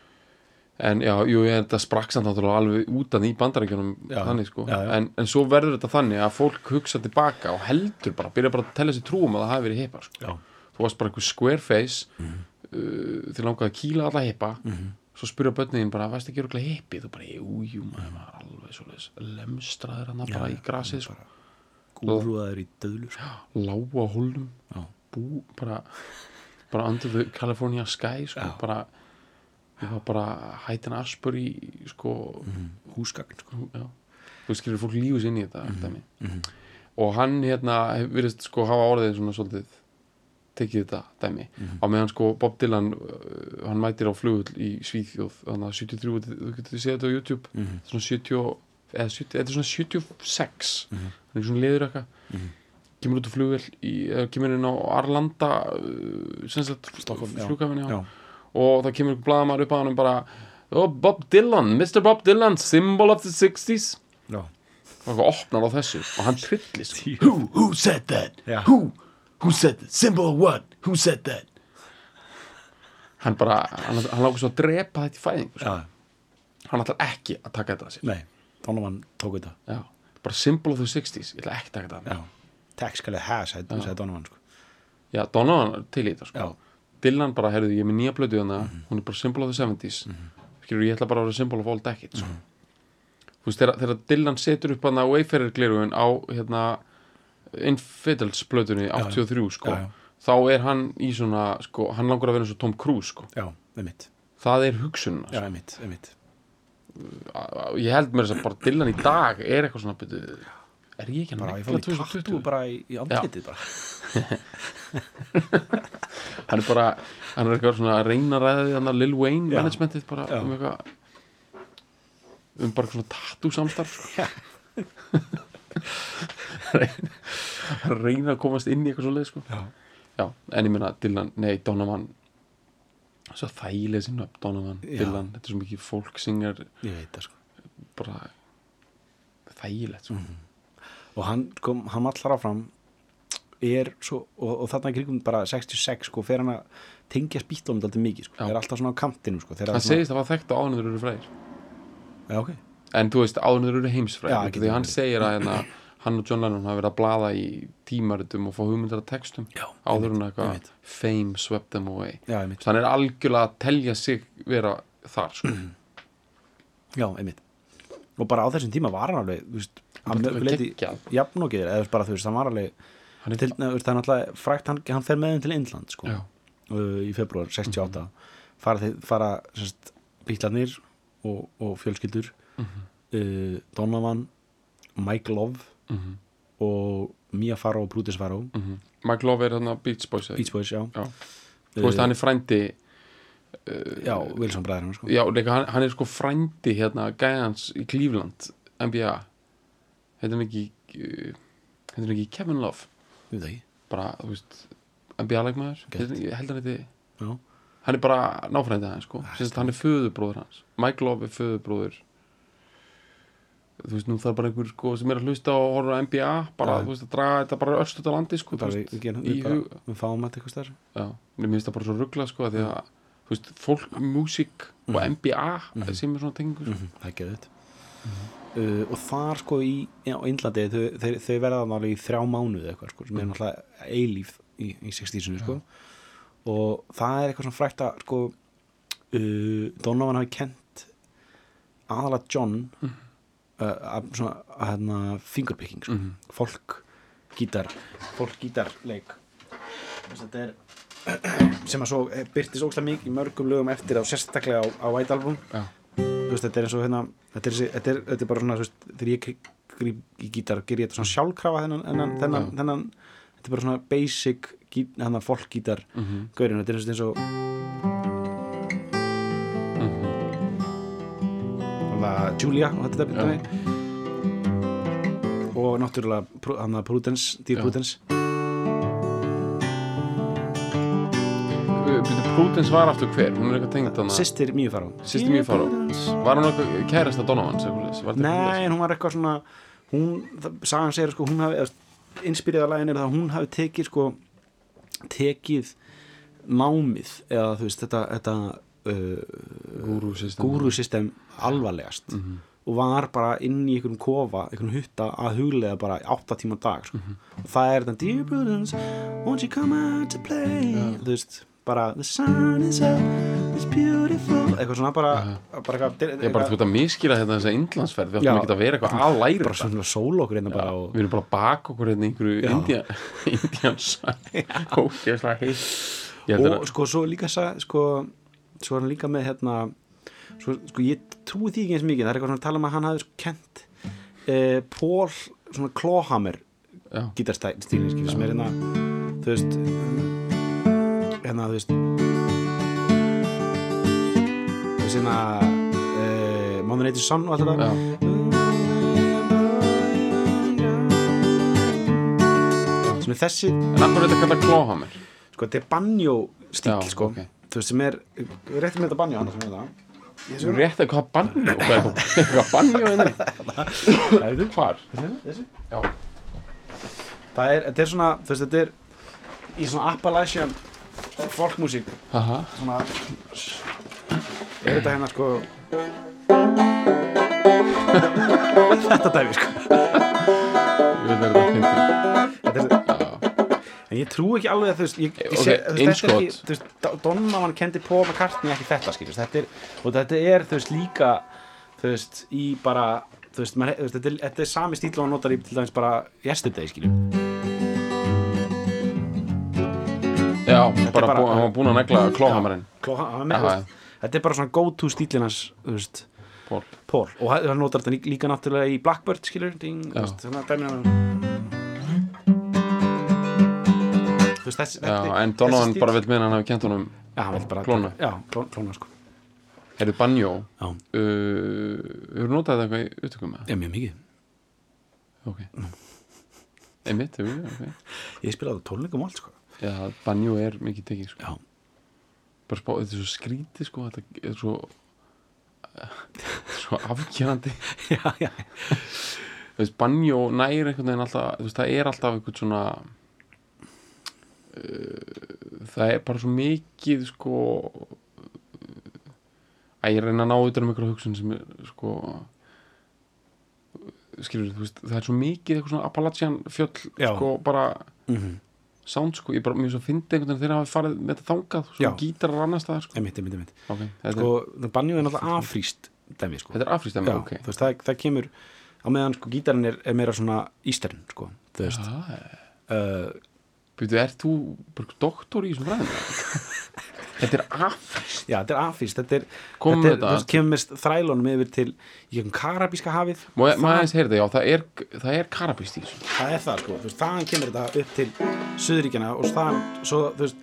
Speaker 1: en já, jú, ég er þetta sprakk samt náttúrulega alveg útan í Bandaríkjunum þannig sko,
Speaker 2: já, já. En,
Speaker 1: en svo verður þetta þannig að fólk hugsa tilbaka og heldur bara, byrja bara að tella sér trúum að það hafi verið hippar sko. Þú varst bara einhver square face mm-hmm. uh, þið langaði að kýla alla hippa mm-hmm. svo spyrja börnin bara, veist ekki örugglega hippi þú bara, jú, jú, maður var alveg svoleiðis lemstraður hann bara í grasið sko.
Speaker 2: Gúrúaður í döðlur
Speaker 1: lágu á hólnum bú, bara, bara under the California sky sko, bara ég var bara hættin aspur í sko
Speaker 2: mm-hmm. húsgagn sko.
Speaker 1: Já. Þú skilur fólk lífus inn í þetta
Speaker 2: mm-hmm. Mm-hmm.
Speaker 1: og hann hérna virðist sko hafa orðið svona svolítið tekið þetta dæmi mm-hmm. á meðan sko Bob Dylan uh, hann mætir á flugull í Svíþjóð þannig að sjötíu og þrjú, þú getur séð þetta á YouTube mm-hmm. svona sjötíu eða sjötíu, þetta er svona sjötíu og sex mm-hmm. hann er svona leður eitthvað mm-hmm. kemur út á flugull í, eða kemur inn á Arlanda uh, sem sagt flughafinni og það kemur blaðamaður upp á hann bara oh, Bob Dylan, mister Bob Dylan symbol of the sixties já og hann opnar á þessu og hann trillist who, who said that yeah. who, who said that, symbol of what, who said that hann bara hann, hann lágur svo að drepa þetta í fæðingu sko. hann ætlar ekki að taka þetta að sér
Speaker 2: nei, Donovan tók þetta
Speaker 1: já, bara symbol of the sixties, ég ætla ekki að taka þetta
Speaker 2: já, textskali has, sagði Donovan sko.
Speaker 1: já, Donovan til í þetta sko. Dylan bara, herruðu, ég er með nýja blödu þannig mm-hmm. hún er bara symbol of the seventies mm-hmm. skilur, ég ætla bara að vera symbol of all decades sko. mm-hmm. þú veist, þegar, þegar Dylan setur upp hann á Wayfarer-gleraugun á hérna Infidels-plötunni áttatíu og þrjú sko, já, já. þá er hann í svona, sko, hann langar að vera eins og Tom Cruise sko.
Speaker 2: já, einmitt
Speaker 1: það er hugsunna
Speaker 2: já, einmitt, einmitt
Speaker 1: ég held mér þess að bara Dylan í dag er eitthvað svona betur, er ég ekki að
Speaker 2: negla tvö þúsund tuttugu bara í, í andlitið bara
Speaker 1: hann er bara hann er eitthvað svona að reyna að ræða því Lil Wayne já. managementið bara já. um eitthvað um bara svona tattoo samstarf reyna að komast inn í eitthvað svo leið sko. já. já, en ég meina Dylan, nei Donovan svo þægileg sinna upp Donovan, já. Dylan, þetta er svo mikið folksingar
Speaker 2: ég veit það sko
Speaker 1: bara þægilegt sko.
Speaker 2: mm. og hann, sko, hann allar áfram er svo, og, og þarna kringum bara sextíu og sex sko, fer hann að tengja spýtlum alltaf mikið sko, er alltaf svona á kantinum sko,
Speaker 1: hann segist að það var þekkt á ánundur eru fræðir
Speaker 2: já, ok
Speaker 1: en þú veist, áður eru heimsfræðir því hann segir að hérna, hann og John Lennon hafa verið að blaða í tímaritum og fá hugmyndar að textum já, áður en eitthvað fame swept them away
Speaker 2: já,
Speaker 1: þannig hann er algjörlega að telja sig vera þar sko.
Speaker 2: já, einmitt og bara á þessum tíma var hann alveg þú veist, hann leiti jafn og gerir eða bara þú veist, hann var alveg hann er, til, neð, það er náttúrulega frækt, hann, hann fer með þeim til Indland sko, uh, í februar sextíu og átta mm-hmm. fara, þeir, fara sérst, bítlarnir og, og fjölskyldur mm-hmm. uh, Donovan Mike Love mm-hmm. og Mia Farrow og Brutus Farrow
Speaker 1: mm-hmm. Mike Love er hann að Beach Boys
Speaker 2: Beach Boys, já,
Speaker 1: já. Þú veist, uh, hann er frændi uh,
Speaker 2: já, Wilson bræðurinn sko.
Speaker 1: já, leika, hann, hann er sko frændi hérna, gæjans í Cleveland N B A heitir hann ekki uh, heitir hann ekki Kevin Love
Speaker 2: við það ekki
Speaker 1: bara, þú veist, N B A-leikmaður ég held hann þetta
Speaker 2: já
Speaker 1: hann er bara náfrændið hans sko. hann er föðubróður hans Mike Love er föðubróður þú veist, nú þarf bara einhver sko, sem er að hlusta og horfa á N B A bara, ja. þú veist, að draga þetta bara örstuð á landi sko,
Speaker 2: bara,
Speaker 1: veist,
Speaker 2: við, við, bara, við fáum þetta eitthvað stær
Speaker 1: já, mér finnst það bara svo ruggla sko, því að, þú veist, fólk, músík mm. og N B A mm. sem er svona tengingu sko.
Speaker 2: mm. það er geðið mm. uh, og þar sko í á Indlandi, þau, þau, þau verða náttúrulega í þrjá mánuði eitthvað sko, sem er náttúrulega eilíf í, í sextísunni sko og það er eitthvað svona frækt að sko uh, Donovan hafi kent aðalega John mm. uh, að svona að hérna fingerpicking sko. mm. folk gítar folk gítarleik þetta er sem að svo byrtist óslega mikið í mörgum lögum eftir á sérstaklega á, á White Album
Speaker 1: ja.
Speaker 2: þú veist þetta er eins og hérna þetta er, þetta er, þetta er bara svona veist, þegar ég gríp í gítar ger ég þetta svona sjálfkrafa þennan, þennan, þennan, ja. þennan þetta er bara svona basic hann að folk gítar mm-hmm. gaurinn, þetta er eins og mm-hmm. Julia og þetta er ja. og náttúrulega hann að Prudence, Dear ja. Prudence
Speaker 1: Prudence var aftur hver? Hún er eitthvað tengd hana
Speaker 2: Systir Mia Farrow
Speaker 1: Systir Mia Farrow Var hún eitthvað kærasta Donovans?
Speaker 2: Nei, hún var eitthvað svona hún, það, sagan segir sko, hún hafi inspírið að lagin er það að hún hafi tekið sko tekið námið eða þú veist þetta, þetta uh, gúrusystem alvarlegast mm-hmm. og var bara inn í einhverjum kofa, einhverjum hutta að huglega bara átta tíma dag sko. mm-hmm. og það er þetta Dear Prudence, won't you come out to play yeah. þú veist, bara the sun is up, it's beautiful eitthvað svona bara,
Speaker 1: uh-huh.
Speaker 2: bara eitthvað,
Speaker 1: ég bara þú veit að miskila hérna þessa innlandsferð við áttum ekki að vera eitthvað að læra
Speaker 2: bara svona sól okkur hérna bara og...
Speaker 1: við erum bara að baka okkur hérna einhverju Indians og ég er svona heitt
Speaker 2: og sko svo líka sko, svo er hann líka með hérna svo, sko ég trúi því ekki eins mikið það er eitthvað svona að tala um að hann hafi sko kent eh, Paul svona Clawhammer gítarstýling sem er hérna þú veist hérna, þú veist þú veist hérna uh, Mother Nature's Son og allt þetta sem er þessi
Speaker 1: en af hverju er þetta kallað Clawhammer?
Speaker 2: Sko, þetta er banjó stíl,
Speaker 1: Já,
Speaker 2: sko
Speaker 1: okay.
Speaker 2: þú veist, sem er við réttum með þetta banjó hann sem er það
Speaker 1: Þú rétt að hvað banjó hvað banjó er þetta? Hvar?
Speaker 2: Þessi?
Speaker 1: Já
Speaker 2: Það er, þetta er svona, þú veist, þetta er í svona Appalachian folkmusík
Speaker 1: Aha.
Speaker 2: svona er þetta hérna, sko þetta dæmi, sko
Speaker 1: Ég veit að þetta finnir
Speaker 2: Þetta er En ég trú ekki alveg að þú veist, ég, ég
Speaker 1: Ok,
Speaker 2: sé, þú veist, þetta er
Speaker 1: innskot.
Speaker 2: ekki, þú veist, Donovan kendi Paul McCartney ekki þetta, skiljast, þetta er, og þetta er, þú veist, líka, þú veist, í bara, þú veist, maður, þú veist þetta, er, þetta er sami stíl og hann notar í, til dæmis, bara Yesterday, skiljum.
Speaker 1: Já,
Speaker 2: Þetta er
Speaker 1: bara,
Speaker 2: bara-
Speaker 1: bú, hann var búinn að negla Clawhammerinn
Speaker 2: Klóha,
Speaker 1: Aha.
Speaker 2: þetta er bara svona go-to stílinn hans, þú veist,
Speaker 1: Paul
Speaker 2: Paul, og hann hann notar þetta líka, líka náttúrulega í Blackbird, skiljur, ding, þú
Speaker 1: Já.
Speaker 2: veist, þannig að dæmi hann, þú veist, þessi,
Speaker 1: Já, en Donovan bara vill meina hann hafi kent honum
Speaker 2: já, hann vil bara,
Speaker 1: klóna.
Speaker 2: já, klóna, klóna, sko,
Speaker 1: Heyrðu banjó
Speaker 2: já,
Speaker 1: uh, Hefur notað þetta eitthvað í upptökum með?
Speaker 2: já, mjög mikið,
Speaker 1: Ok Einmitt, hefur við, ok
Speaker 2: ég spilaði á tónleikum og allt, sko,
Speaker 1: Já, banjó er mikið tekið sko.
Speaker 2: já,
Speaker 1: Bara spá, þetta er svo skrítið sko, þetta er svo svo afgerandi
Speaker 2: já, já,
Speaker 1: Þú veist, banjó nær einhvern veginn alltaf þú veist, það er alltaf einhvern svona uh, það er bara svo mikið sko að ég reyna að ná utan um einhverja hugsun sem er sko skilur, þú veist, það er svo mikið eitthvað svona Appalachian fjöll
Speaker 2: Já.
Speaker 1: sko bara
Speaker 2: mhm
Speaker 1: sound sko, ég bara mjög svo fyndi einhvern veginn þegar hafa farið með þetta þangað,
Speaker 2: Já.
Speaker 1: svona gítarar annars staðar sko.
Speaker 2: einmitt, einmitt, einmitt
Speaker 1: Okay, þetta,
Speaker 2: sko,
Speaker 1: er,
Speaker 2: banjó er náttúrulega afríst dæmi, sko
Speaker 1: þetta er afrístemmi,
Speaker 2: já,
Speaker 1: ok
Speaker 2: þú veist, það, það kemur á meðan, sko, gítarinn er, er meira svona Eastern, sko, þú veist
Speaker 1: ah,
Speaker 2: uh,
Speaker 1: Býtu, ert þú bara doktor í þessum fræðum? Þetta er afríst
Speaker 2: já, þetta er afríst, þetta er
Speaker 1: Komum
Speaker 2: þetta er,
Speaker 1: með þetta.
Speaker 2: þú veist, kemur með þrælunum yfir til í gegnum Karabíska hafið
Speaker 1: Má ég aðeins heyra þetta, já, það er, það er karabíst í þessu
Speaker 2: það er það, sko, þú veist, þaðan kemur þetta upp til Suðuríkjana og þaðan, svo, þú veist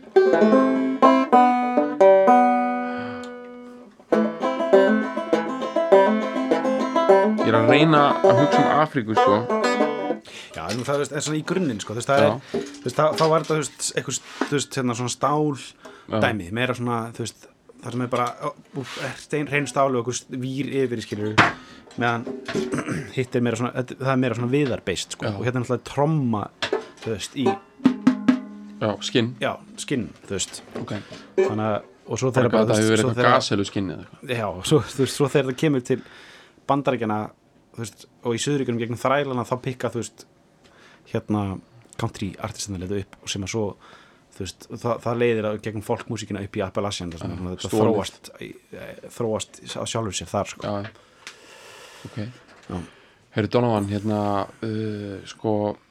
Speaker 1: Ég er að reyna að hugsa um Afríku, sko
Speaker 2: já, en það veist, er svona í grunninn, sko, þú veist, það
Speaker 1: Já.
Speaker 2: er þú veist, þá, þá var þetta, þú veist, eitthvað, þú veist, hérna svona stál
Speaker 1: Já.
Speaker 2: dæmi, meira svona, þú veist, það sem er bara úf, stein, hrein stálu og einhver vír yfir, skilur meðan hitt er meira svona, þetta- það er meira svona viðarbeist, sko,
Speaker 1: Já.
Speaker 2: og hérna er náttúrulega tromma, þú veist, í,
Speaker 1: Já, skinn,
Speaker 2: já, skinn, þú veist,
Speaker 1: ok
Speaker 2: þannig að, og svo
Speaker 1: Bara
Speaker 2: þegar
Speaker 1: hvað, það hefur verið
Speaker 2: svo
Speaker 1: eitthvað
Speaker 2: þegar-
Speaker 1: gaselu skinnið eða eitthvað
Speaker 2: já, svo, þú veist, svo þegar það kemur til Bandaríkjana, þú veist, og í Suðuríkjunum gegnum þrælana, þá pikka, þú veist, hérna, country artistanir þetta upp og sem að svo, þú veist, það, það leiðir að gegnum folkmúsíkina upp í Appalachian, það sem er svona, þetta
Speaker 1: stolið.
Speaker 2: þróast, í- eh, þróast á sjálfur sér þar, sko.
Speaker 1: Já, ok
Speaker 2: Já.
Speaker 1: Herri Donovan, hérna uh, sko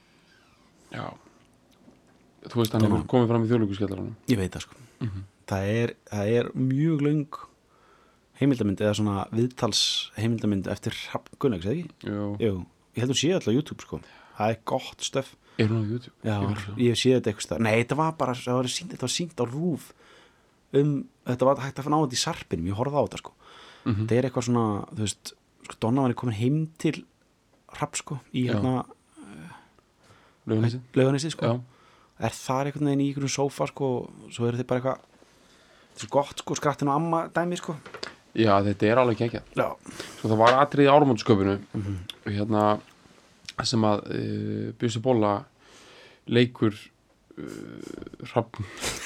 Speaker 1: já þú veist, hann
Speaker 2: Donovan.
Speaker 1: hefur komið fram í þjóðleikhússkjallaranum
Speaker 2: Ég veit það, sko.
Speaker 1: Mhm.
Speaker 2: það, er, það er mjög löng heimildamynd eða svona viðtals heimildamynd eftir Hrafn Gunnlaugs, eða ekki?
Speaker 1: Jú,
Speaker 2: Jú, ég held að sé alltaf á YouTube, sko. Það er gott stöf.
Speaker 1: er hún á YouTube?
Speaker 2: Já,
Speaker 1: Ég verð svo-
Speaker 2: ég hef séð þetta eitthvað stað. Nei, þetta var bara, það var sínt, þetta var sínt á RÚV um, þetta var hægt að ná þetta í sarpinum, ég horfði á þetta, sko.
Speaker 1: Mhm.
Speaker 2: Þetta er eitthvað svona, þú veist, sko, Donovan er komin heim til Hrafn, sko, í
Speaker 1: Já.
Speaker 2: hérna
Speaker 1: Laugarnesi?
Speaker 2: Laugarnesi, sko.
Speaker 1: Já,
Speaker 2: Er þar einhvern veginn í einhverjum sófa, sko, og svo eru þið bara eitthvað, þetta er svo gott, sko, skrattin og amma dæmi, sko.
Speaker 1: já, þetta er alveg geggjað
Speaker 2: Já.
Speaker 1: Sko, það var atrið í áramótasköpunu
Speaker 2: Mhm.
Speaker 1: hérna sem að uh, Bjössi Bolla leikur uh, Hrafn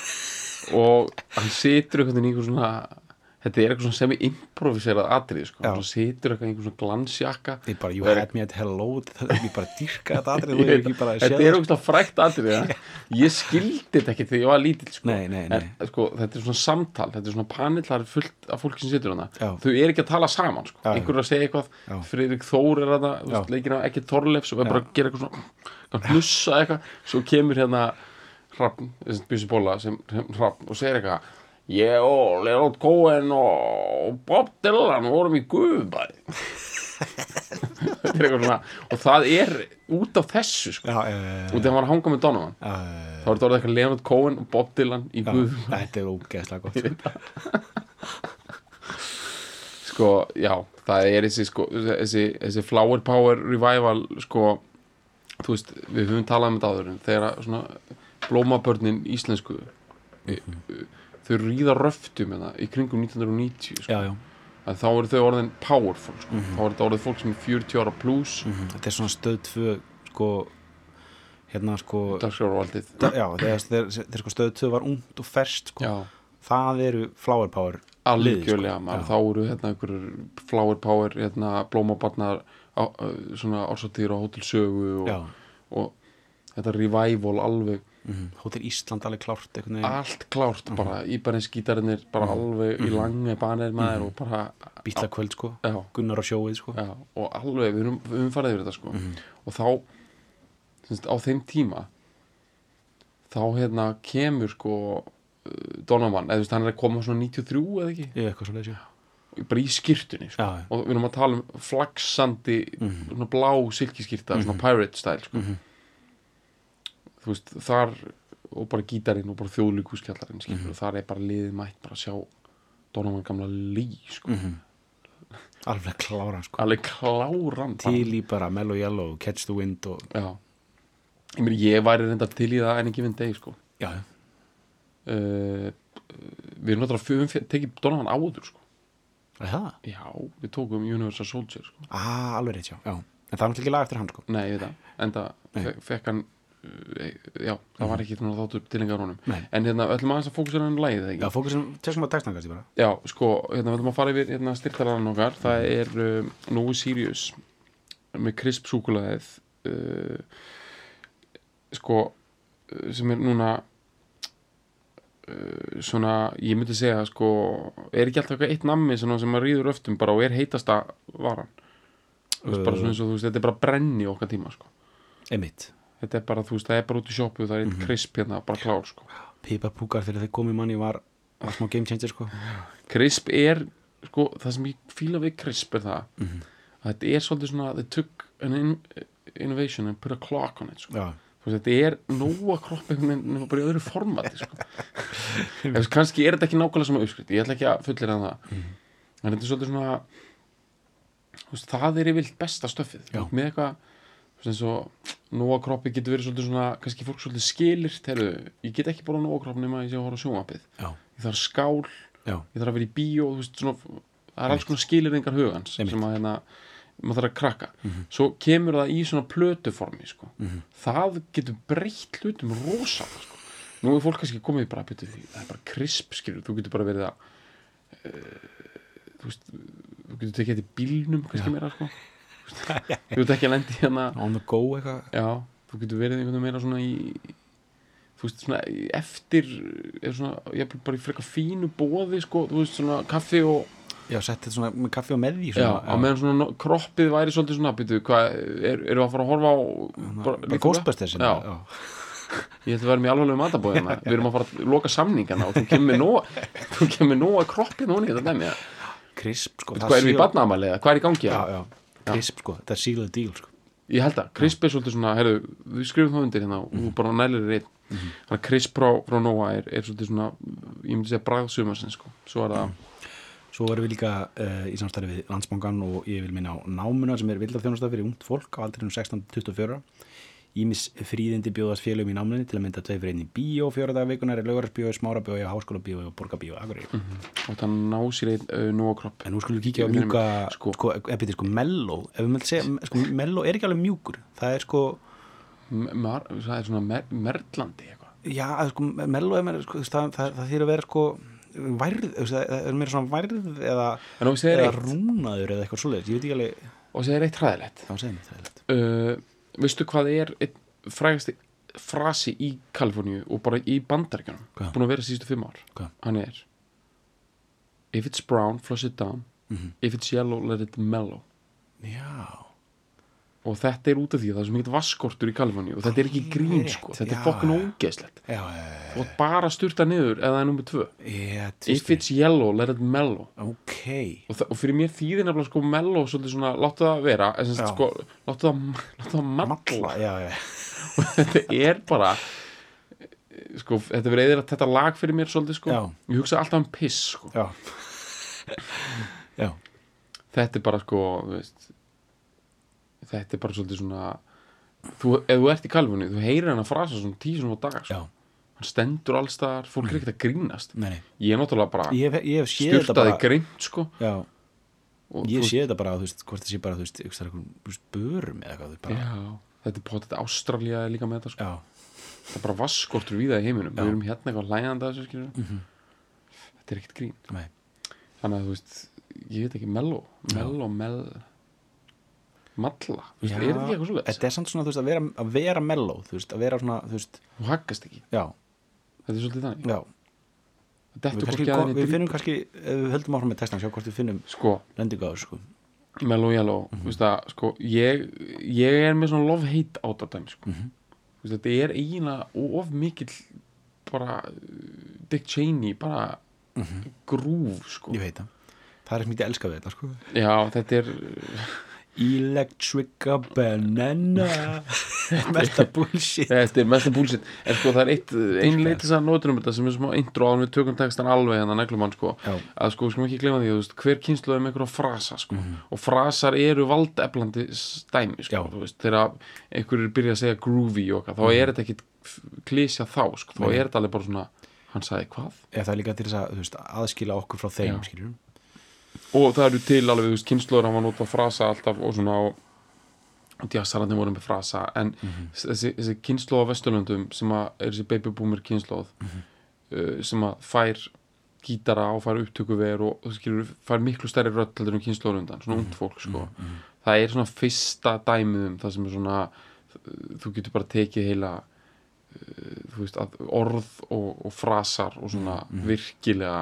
Speaker 1: og hann situr einhvern veginn í einhver svona þetta er eitthvað svona semi-improviserað atrið sko.
Speaker 2: Já.
Speaker 1: hann situr eitthvað í einhver svona glansjakka
Speaker 2: Ég bara, you
Speaker 1: Og er-
Speaker 2: had me at hello, ég bara dyrka þetta atrið,
Speaker 1: Ég
Speaker 2: þú er
Speaker 1: veit
Speaker 2: ekki bara að
Speaker 1: þetta
Speaker 2: sjá
Speaker 1: er eitthvað frækt atrið ja. ég skildi þetta ekki þegar ég var lítill sko.
Speaker 2: Nei, nei, nei.
Speaker 1: En, sko, þetta er svona samtal, þetta er svona panel það er fullt af fólki sem situr hana
Speaker 2: Já.
Speaker 1: þau er ekki að tala saman sko.
Speaker 2: Já, já.
Speaker 1: einhver er að segja eitthvað,
Speaker 2: Já.
Speaker 1: Friðrik Þór er að
Speaker 2: Já.
Speaker 1: leikina ekki Torleifs og er bara
Speaker 2: Já.
Speaker 1: að gera eitthvað svona að hlussa eitthvað, svo kemur hérna Hrafn, þessi Bjössi Bolla sem Hrafn og segir eitthvað ég og Leonard Cohen og Bob Dylan vorum í Guðbæ þetta er eitthvað svona, og það er út af þessu sko,
Speaker 2: já, já, já, já.
Speaker 1: út af hann var að hanga með Donovan
Speaker 2: Já, já, já.
Speaker 1: þá er þetta orðið eitthvað Leonard Cohen og Bob Dylan í
Speaker 2: Já,
Speaker 1: Guð
Speaker 2: þetta er ógeðslega gott
Speaker 1: sko, já, það er þessi sko, þessi, þessi flower power revival sko, þú veist við höfum talað um þetta áður en þegar svona blómabörnin íslensku mm-hmm. þau ríða röftum hérna, í kringum nítján hundruð níutíu sko.
Speaker 2: já, já.
Speaker 1: að þá eru þau orðin powerful sko.
Speaker 2: Mm-hmm.
Speaker 1: þá er þetta orðið fólk sem er fjörutíu ára plus
Speaker 2: Mm-hmm. Þetta er svona stöð tvö sko, hérna sko
Speaker 1: dagskrárvaldið
Speaker 2: da, já, þegar, þegar, þegar sko stöð tvö var ungt og ferskt sko. það eru flower power
Speaker 1: algjörlega,
Speaker 2: sko.
Speaker 1: maður, þá eru hérna einhverjur flower power hérna blómabarnar á, svona ársáttíður á Hótel Sögu og, og þetta revival alveg
Speaker 2: mm-hmm. Hótel Ísland alveg klárt
Speaker 1: allt klárt, mm-hmm. bara Íbarins-gítararnir bara mm-hmm. alveg mm-hmm. í langi banir maður mm-hmm. og bara
Speaker 2: Bílakvöld sko,
Speaker 1: já.
Speaker 2: Gunnar á sjóið sko
Speaker 1: já, og alveg, við erum, við erum farið yfir þetta sko
Speaker 2: mm-hmm.
Speaker 1: og þá semst, á þeim tíma þá hérna kemur sko Donovan, eða þú veist hann er að koma svona níutíu og þrjú eða ekki?
Speaker 2: Ég eitthvað svo leysja
Speaker 1: bara í skyrtunni sko. og við erum að tala um flaksandi mm-hmm. svona blá silkiskyrta mm-hmm. svona pirate style sko mm-hmm. þú veist, þar og bara gítarinn og bara þjóðlíkuskjallarinn mm-hmm. og þar er bara liðið mætt bara að sjá Donovan gamla lí sko
Speaker 2: mm-hmm. alveg kláran sko
Speaker 1: alveg kláran
Speaker 2: til í bara Mellow Yellow, Catch the Wind og
Speaker 1: já, ég meina ég væri reynda til í það en ekki vinn deg sko
Speaker 2: já
Speaker 1: uh, við erum náttúrulega fyrir tekið Donovan áður sko
Speaker 2: er það?
Speaker 1: já, við tókum Universal Soldier sko
Speaker 2: ah, alveg rétt, já, já. en það er náttúrulega ekki lag eftir hann sko
Speaker 1: nei, ég veit það, en það fe fekk hann já, það var ekki þáttur tilengar honum
Speaker 2: Nei.
Speaker 1: en hérna, öllum aðeins að fókusera hann lagið þegar
Speaker 2: já, fókusum, tjóksum á textangast bara
Speaker 1: já, sko, hérna, við ætlum að fara yfir hérna, styrktararinn okkar, það er um, Nógu Sirius með krisp súkulaðið uh, sko sem er núna uh, svona, ég myndi segja sko, er ekki alltaf eitt nammi sem að ríður öftum bara og er heitasta varan uh, veist, bara svona eins og þú veist, þetta er bara brenni okkar tíma sko
Speaker 2: emitt
Speaker 1: þetta er bara, þú veist, það er bara út í sjoppu það er eitt mm-hmm. krisp hérna, bara klár sko
Speaker 2: pipapúkar þegar þeir komið manni var, var smá game changer sko
Speaker 1: krisp er, sko, það sem ég fíla við krisp er það
Speaker 2: mm-hmm.
Speaker 1: að þetta er svolítið svona, they took an in innovation and put a clock on it sko.
Speaker 2: já
Speaker 1: þú veist, þetta er nóga kropp einhvern bara í öðru formati sko ef kannski er þetta ekki nákvæmlega sama uppskrift ég ætla ekki að fullera það mm-hmm. en þetta er svolítið svona þú veist, það er yfirleitt besta stöffið
Speaker 2: já.
Speaker 1: með eitthvað eins og nóga kroppi getur verið svolítið svona kannski fólk svolítið skilyrt heru, ég get ekki bara nóga kropp nema ég sé að horfa á sjónvarpið ég þarf skál,
Speaker 2: já.
Speaker 1: Ég þarf að vera í bíó veist, svona, það er alls konar skilyrðingar hugans Einmitt. Sem að hérna maður þarf að krakka mm-hmm. svo kemur það í svona plötuformi sko. mm-hmm. það getur breytt hlutum rosalega sko. nú er fólk kannski komið bara að byrja því það er bara krisp skilur, þú getur bara verið að uh, þú veist þú getur tekið þetta í bílnum kannski meira sko þú veit ekki að lendi hérna
Speaker 2: on the go eitthvað
Speaker 1: já, þú getur verið einhvern veginn meira svona í þú veist svona eftir er svona, ég er bara í frekar fínu boði sko, þú veist svona kaffi og
Speaker 2: já, settið svona með kaffi og með því
Speaker 1: svona, já, á meðan svona kroppið væri svolítið svona býtu, hvað, er, erum við að fara að horfa á
Speaker 2: bara, bara Ghostbusters
Speaker 1: já, já. Ég ætla að vera með alvarlegum matabóð hérna, við erum að fara að loka samningana og þú kemur nóga þú kemur nóga kroppið núni þetta dæmi
Speaker 2: krisp sko,
Speaker 1: hvað er við í barnaamæli eða hvað er í gangi
Speaker 2: já, já krisp sko, þetta er síluð díl sko
Speaker 1: ég held að, krisp er svolítið svona heyrðu, við skrifum það undir hérna og mm-hmm. þú bara nælir þér einn mm-hmm. þannig að krisp frá, frá Nóa er, er svolítið svona, ég myndi segja bragðsumarsins sko, svo er það mm.
Speaker 2: svo erum við líka uh, í samstarfi við Landsbankann og ég vil minna á námuna sem er vildarþjónusta fyrir ungt fólk á aldrinum sextán til tuttugu og fjögurra Ýmis fríðindi bjóðast félögum í námlinni til að mynda tveir fyrir einn í bíó fjóra daga vikunar er Laugarnesbíó, Smárabíó, Háskólabíó og Borgarbíó Akureyri.
Speaker 1: Mm-hmm. Og það ná sér einn uh, nóga kropp.
Speaker 2: En nú skulum við kíkja á mjúka sko, sko eða sko Mellow, ef við möldum segja sko Mellow er ekki alveg mjúkur. Það er sko
Speaker 1: Mar, það er svona mer, merlandi eitthvað.
Speaker 2: Já, sko Mellow er sko, það, það, það þýr að vera sko værð, það er meira svona værð eða, eða rúnaður eða eitthvað svoleiðis, ég veit ekki alveg.
Speaker 1: Og það er eitt hræðilegt.
Speaker 2: Já, segir mér hræðilegt.
Speaker 1: Uh, veistu hvað er einn frægasti frasi í Kaliforníu og bara í Bandaríkjunum búin að vera síðustu fimm ár
Speaker 2: Hva?
Speaker 1: Hann er if it's brown, flush it down
Speaker 2: mm-hmm.
Speaker 1: if it's yellow, let it mellow
Speaker 2: Já
Speaker 1: og þetta er út af því að það er svo mikið vaskortur í Kaliforníu og þetta er ekki grín sko, þetta er fokkin ógeðslegt þú átt bara að sturta niður eða það er númer tvö
Speaker 2: yeah,
Speaker 1: if it's yellow, let it mellow
Speaker 2: okay.
Speaker 1: og, og fyrir mér þýðir nefnilega sko mellow svolítið svona, láttu það vera sko, láttu það, láttu það matla
Speaker 2: já, já.
Speaker 1: og þetta er bara sko, þetta verið eða þetta lag fyrir mér svolítið sko,
Speaker 2: já.
Speaker 1: Ég hugsa alltaf um piss sko
Speaker 2: já. já
Speaker 1: þetta er bara sko, veist þetta er bara svolítið svona þú, ef þú ert í Kaliforníu, þú heyrir hann að frasa svona tíu svona á dag sko. Hann stendur allstaðar, fólk er ekkert að grínast
Speaker 2: nei, nei.
Speaker 1: Ég er náttúrulega bara
Speaker 2: ég hef, ég hef stjórtaði
Speaker 1: bara... grínt sko
Speaker 2: já.
Speaker 1: Og
Speaker 2: ég
Speaker 1: þú...
Speaker 2: sé þetta bara, þú veist, hvort það sé bara þú veist, það er eitthvað börum eða eitthvað bara...
Speaker 1: já, þetta er potið, Ástralía er líka með þetta sko
Speaker 2: já.
Speaker 1: Það er bara vaskortur víða í heiminum já. Við erum hérna eitthvað hlægjandi að þessu skilur
Speaker 2: mm-hmm.
Speaker 1: Þetta er ekkert grín
Speaker 2: nei.
Speaker 1: Þannig að þú veist, ég veit ekki mello mello, mell malla, þú veist, er þetta ekki eitthvað svo leiðis?
Speaker 2: Þetta er samt svona, þú veist, að vera, að vera mellow, þú veist, að vera svona, þú veist
Speaker 1: þú haggast ekki
Speaker 2: já.
Speaker 1: Þetta er svolítið þannig
Speaker 2: já. Við, kannski, kom, við finnum kannski, ef við höldum áfram með textan sjá hvort við finnum
Speaker 1: sko,
Speaker 2: lendingu á þessu sko.
Speaker 1: mellow yellow, mm-hmm. þú veist að sko, ég, ég er með svona love-hate á þetta dæmi sko.
Speaker 2: mm-hmm.
Speaker 1: Þú veist, þetta er eiginlega of mikill bara Dick Cheney, bara mm-hmm. grúf sko.
Speaker 2: Ég veit það, það er sem ég elska við þetta sko.
Speaker 1: Já, þetta er
Speaker 2: Electrica banana mesta bullshit
Speaker 1: þetta er mesta bullshit en sko það er eitt einleitt þess að nótur um þetta sem er smá intro á við tökum textan alveg hérna neglumann sko
Speaker 2: Já.
Speaker 1: að sko skum ekki gleyma því þú veist hver kynsluð er með einhverja frasa sko mm-hmm. og frasar eru valdeflandi stæmi sko
Speaker 2: Já.
Speaker 1: þú veist þegar einhverjir byrja að segja groovy og eitthvað þá mm-hmm. er þetta ekkit klísja þá sko þá mm-hmm. er þetta alveg bara svona hann sagði hvað
Speaker 2: Eða það er líka til þess að þú veist aðskila okkur frá þeim skilur
Speaker 1: og það eru til alveg, þú veist, kynnslóður hann var notað frasa alltaf og svona og, og djassararnir voru með frasa en mm-hmm. þessi, þessi kynnslóð á Vesturlöndum sem að er þessi baby boomer kynnslóð mm-hmm. uh, sem að fær gítara og fær upptökuver og, og skilur, fær miklu stærri rödd heldur en kynnslóður undan, svona mm-hmm. ungt fólk sko. Mm-hmm. Það er svona fyrsta dæmið um það sem er svona þú getur bara tekið heila uh, þú veist, að orð og, og frasar og svona mm-hmm. virkilega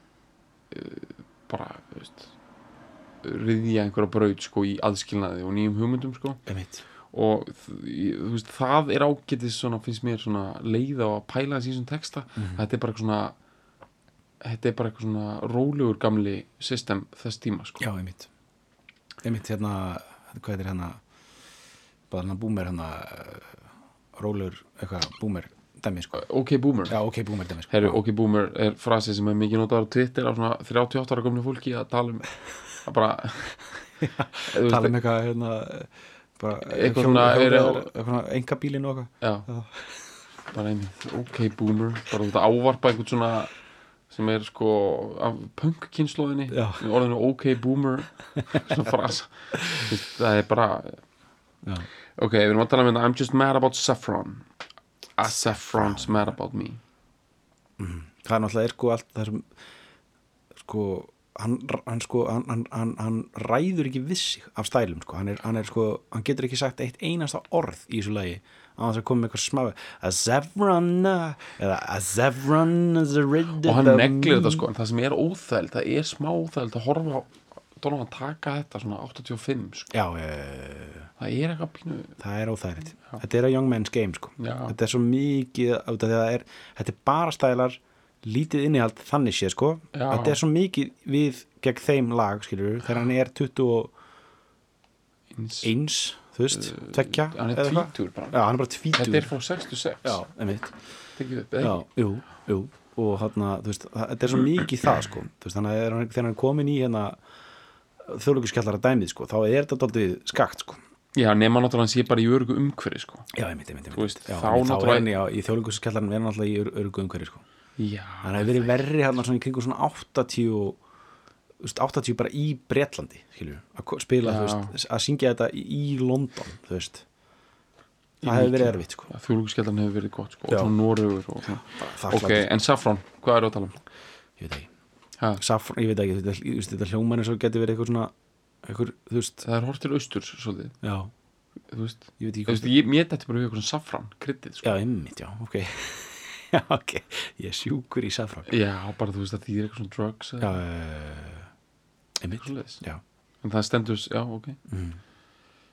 Speaker 1: uh, bara, þú veist ryðja einhverja braut sko í aðskilnaði og nýjum hugmyndum sko
Speaker 2: Einmitt.
Speaker 1: og þú veist, það er ágætis svona, finnst mér svona leið á að pæla þessi í þessum texta mm-hmm. þetta er bara eitthvað svona þetta er bara eitthvað svona rólegur gamli system þess tíma sko
Speaker 2: Já, einmitt einmitt hérna, hvað heitir hérna bara hérna boomer hérna rólegur, eitthvað boomer dæmi sko
Speaker 1: OK Boomer
Speaker 2: Já, OK Boomer dæmi sko
Speaker 1: Heru, OK Boomer er frasi sem er mikið notaður á Twitter á svona þrjátíu og átta ára gömlu fólki að tala um að bara
Speaker 2: Já, tala um eitthvað hérna bara
Speaker 1: eitthvað svona
Speaker 2: eitthvað engabílin og eitthvað
Speaker 1: Já, Já. bara einmitt OK Boomer bara þetta ávarpa eitthvað svona sem er sko af punk-kynnslóðinni með orðinu OK Boomer svona frasa það er bara Já. Ok, við erum að tala um þetta I'm just mad about saffron A saffron's mad about me
Speaker 2: mm. Það er náttúrulega er sko allt það sem sko hann, hann sko hann, hann, hann ræður ekki við sig af stælum sko hann, er, hann, er, sko, hann getur ekki sagt eitt einasta orð í þessu lagi á þess að koma með eitthvað smá a saffron eða a saffron is a red
Speaker 1: og hann neglir þetta sko en það sem er óþæld það er smá óþæld að horfa á Donovan taka þetta svona áttatíu og fimm sko.
Speaker 2: Já, e...
Speaker 1: það er eitthvað pínu
Speaker 2: það er óþægilegt, þetta er a young man's game sko. Þetta er svo mikið þetta er, þetta er bara stælar lítið innihald þannig séð sko Já. Þetta er svo mikið við gegn þeim lag skilur þegar hann er tuttugu og eins þú veist, tveggja
Speaker 1: hann er tvítugur bara
Speaker 2: Já, hann er bara tvítugur
Speaker 1: þetta er frá sextíu og sex
Speaker 2: Já, einmitt
Speaker 1: tekið upp, eða
Speaker 2: ekki? Jú, jú og þarna, þú veist, þetta er svo mikið það sko þú veist, þannig að þegar hann er komin í hérna þjóðlíkuskjallara dæmið sko, þá er þetta daldið skakt sko.
Speaker 1: Já, nema náttúrulega hann sé bara í örgu umhverfi sko.
Speaker 2: Já, ég myndi, ég myndi.
Speaker 1: Veist,
Speaker 2: já,
Speaker 1: þá
Speaker 2: þá
Speaker 1: náttúrulega
Speaker 2: er hann, já, í þjóðlíkuskjallaran er hann náttúrulega í örgu umhverfi sko.
Speaker 1: Já.
Speaker 2: Hann hefur verið verri hérna svona í kringum svona áttatíu, áttatíu bara í Bretlandi, skilju, að spila, þú veist, að syngja þetta í London, þú veist. Það hefur verið erfitt sko.
Speaker 1: Þjóðlíkuskjallaran hefur verið gott sko, og svona Noregur og svona. Ok, en Saffron, hvað er það að tala um?
Speaker 2: Ég veit ekki. Saffron, ég veit ekki, þetta, þetta hljóman eins og getur verið eitthvað svona eitthvað, þú veist
Speaker 1: það er hort til austurs svolítið
Speaker 2: já,
Speaker 1: þú veist,
Speaker 2: ég veit ekki
Speaker 1: þú veist, ég mér þetta bara við eitthvað svona saffran, kryddið sko.
Speaker 2: Já, einmitt, já, ok já, ok, ég er sjúkur í saffran
Speaker 1: já, bara þú veist að því er eitthvað svona drugs
Speaker 2: já, uh, einmitt,
Speaker 1: svoleiðis.
Speaker 2: Já
Speaker 1: en það stendur, já, ok
Speaker 2: mm.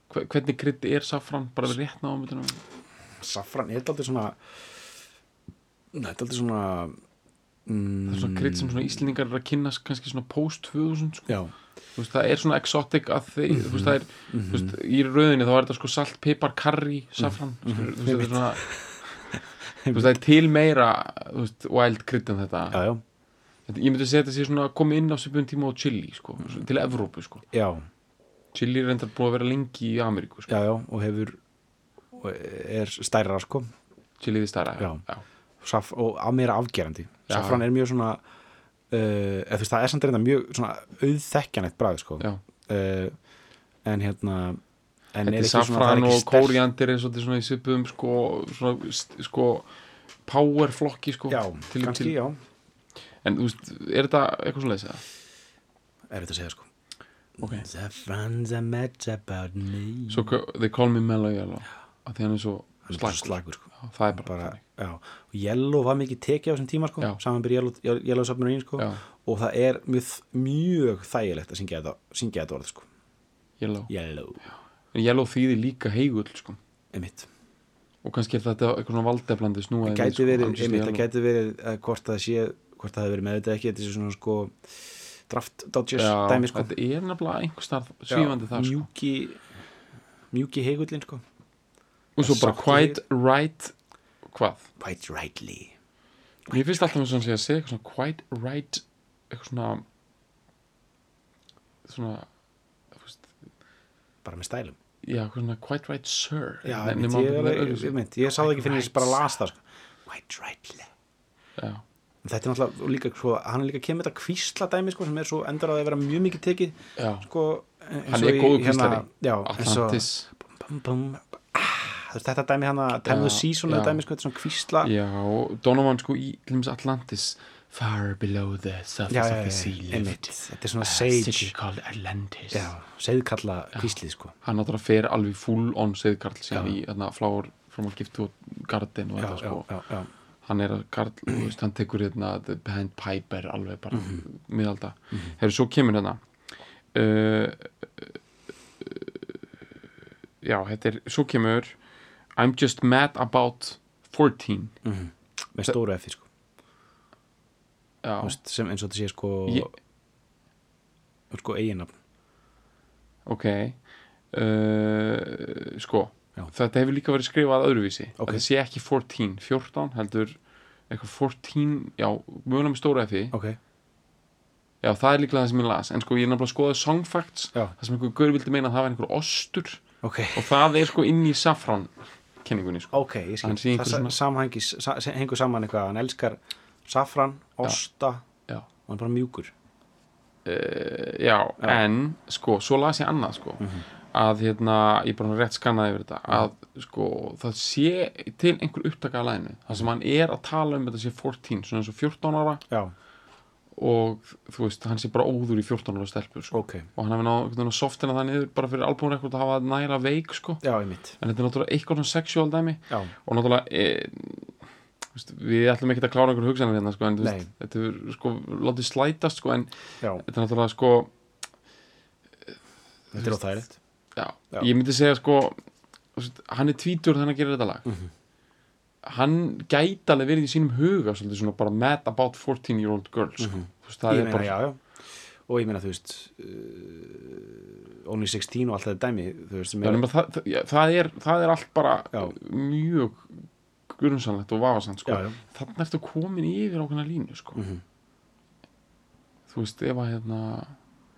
Speaker 1: hvernig krydd er safran bara við rétt náðum
Speaker 2: safran er alltaf svona það er alltaf svona mm,
Speaker 1: það er svona krydd sem svona Íslendingar er að kynna kannski svona post tvö þúsund sko.
Speaker 2: já
Speaker 1: þú veist, það er svona exotic að því mm -hmm. þú veist, það er, mm -hmm. þú veist, í rauðinni þá er þetta sko salt, pipar, karri, safran mm -hmm. þú veist, þetta er svona þú veist, það er til meira þú veist, wild krydd en þetta
Speaker 2: já, já.
Speaker 1: Þetta, ég myndi segja þetta sé svona komið inn á svipum tíma á chili, sko, mm. til Evrópu, sko
Speaker 2: já.
Speaker 1: Chili er reyndar búið að vera lengi í Ameríku, sko
Speaker 2: já, já, og hefur og er stærra, sko
Speaker 1: Chili er stærra,
Speaker 2: já, já. Saf, og að meira afgerandi
Speaker 1: já.
Speaker 2: Safran er mjög svona Uh, eða, veist, það er samt reynda mjög svona auðþekkjanlegt bragð sko. uh, en hérna en
Speaker 1: þetta er safran og kóriandir er svolítið svona í svipum sko, svona, sko power flokki sko
Speaker 2: já,
Speaker 1: til,
Speaker 2: kannski,
Speaker 1: til,
Speaker 2: já
Speaker 1: en þú veist, er þetta eitthvað svo leiðis eða?
Speaker 2: Er þetta að segja sko
Speaker 1: okay.
Speaker 2: Safran's a match about me
Speaker 1: so they call me Mellow Yellow að því hann er svo
Speaker 2: slagur, slagur sko.
Speaker 1: já, það er bara,
Speaker 2: bara já. Og Yellow var mikið tekið á þessum tíma sko. samanbyrð Yellow, Yellow Submarine sko. og það er mjög, mjög þægilegt að syngja þetta, syngja þetta orð sko.
Speaker 1: Yellow,
Speaker 2: Yellow.
Speaker 1: Yellow þýðir líka heigull sko.
Speaker 2: Einmitt.
Speaker 1: og kannski er þetta eitthvað svona valdeflandi snúið
Speaker 2: það gæti sko, verið, einmitt, það gæti verið uh, hvort það sé, hvort það hefur verið með þetta ekki þetta er svona sko draft dodgers
Speaker 1: já,
Speaker 2: dæmi sko.
Speaker 1: þetta er nefnilega einhver starf svífandi það sko.
Speaker 2: mjúki mjúki heigullin sko
Speaker 1: og svo bara quite right hvað?
Speaker 2: Quite rightly
Speaker 1: Mér finnst alltaf eins og hann sé að segja eitthvað svona quite right eitthvað svona svona veist,
Speaker 2: bara með stælum
Speaker 1: já, eitthvað svona quite right sir
Speaker 2: já,
Speaker 1: Nei,
Speaker 2: mynd, ég, ég, ég, mynd, ég sá það ekki fyrir þess bara að las það sko. Quite rightly
Speaker 1: já.
Speaker 2: Þetta er náttúrulega líka svo, hann er líka kemur þetta kvísla dæmi sko, sem er svo endur að það vera mjög mikið tekið sko,
Speaker 1: hann er góðu kvíslari
Speaker 2: já,
Speaker 1: Atlantis
Speaker 2: bum, bum, ah, þetta dæmi hann að Time of the Season dæmi, sko, þetta er svona kvísla
Speaker 1: já, Donovan sko í Atlantis far below the surface
Speaker 2: já,
Speaker 1: of the sea lived
Speaker 2: þetta er svona sage
Speaker 1: city called Atlantis
Speaker 2: já, segðkalla kvíslið sko
Speaker 1: hann náttúrulega fer alveg full on segðkarl sem í þarna Flower from a Gift to a Garden og þetta sko
Speaker 2: já, já, já.
Speaker 1: hann er að Karl, veist, hann tekur hérna The Band Piper alveg bara mm -hmm. miðalda mm -hmm. hefur svo kemur hérna uh, já, þetta er svo kemur I'm just mad about fourteen
Speaker 2: mm -hmm. með stóru eftir sko
Speaker 1: já
Speaker 2: veist, sem eins og þetta sé sko
Speaker 1: ég...
Speaker 2: sko eiginnafn
Speaker 1: ok uh, sko Já. Þetta hefur líka verið skrifað öðruvísi okay. Þetta sé ekki fourteen, fjórtán heldur eitthvað fourteen, já, mögulega með stóra eftir
Speaker 2: okay.
Speaker 1: Já, það er líklega það sem ég las en sko ég er náttúrulega að skoða songfacts
Speaker 2: já.
Speaker 1: Það sem einhver gaur vildi meina að það var einhver ostur
Speaker 2: okay.
Speaker 1: og það er sko inn í safran kenningunni sko
Speaker 2: Ok, ég skil, það svona... samhengi sa, hengur saman eitthvað, hann elskar safran, osta
Speaker 1: já. Já.
Speaker 2: og hann bara mjúkur
Speaker 1: uh, já, já, en sko, svo las ég annað sko mm -hmm. að hérna, ég bara rétt skannaði yfir þetta að sko, það sé til einhver upptaka að læginu, það sem hann er að tala um þetta sé fourteen, svona eins og fjórtán ára
Speaker 2: já.
Speaker 1: og þú veist, hann sé bara óður í fjórtán ára stelpur sko.
Speaker 2: okay.
Speaker 1: og hann hefði náttúrulega softina það niður bara fyrir albúmrekord að hafa næra veik sko.
Speaker 2: já, ég mitt
Speaker 1: en þetta er náttúrulega eitthvað svona sexual dæmi
Speaker 2: já.
Speaker 1: og náttúrulega e, veist, við ætlum ekki að klára einhver hugsanir hérna sko, en veist, þetta er sko, látið slætast sko, en
Speaker 2: já.
Speaker 1: þetta er náttúrulega sko
Speaker 2: þetta er óþægilegt
Speaker 1: Já, já, ég myndi segja sko hann er tvítur þannig að gera þetta lag mm -hmm. hann gæti alveg verið í sínum huga svolítið svona bara mad about fourteen year old girls sko. mm -hmm. veist, það
Speaker 2: ég
Speaker 1: er
Speaker 2: meina,
Speaker 1: bara
Speaker 2: já, já. og ég meina, þú veist uh, Only sixteen og allt þetta dæmi þú veist, sem
Speaker 1: er já, það, það, það, er, það er allt bara
Speaker 2: já.
Speaker 1: mjög grunsamlegt og vafasamt sko.
Speaker 2: já, já.
Speaker 1: þannig ertu komin yfir ákveðna línu sko. mm -hmm. þú veist, ef að hérna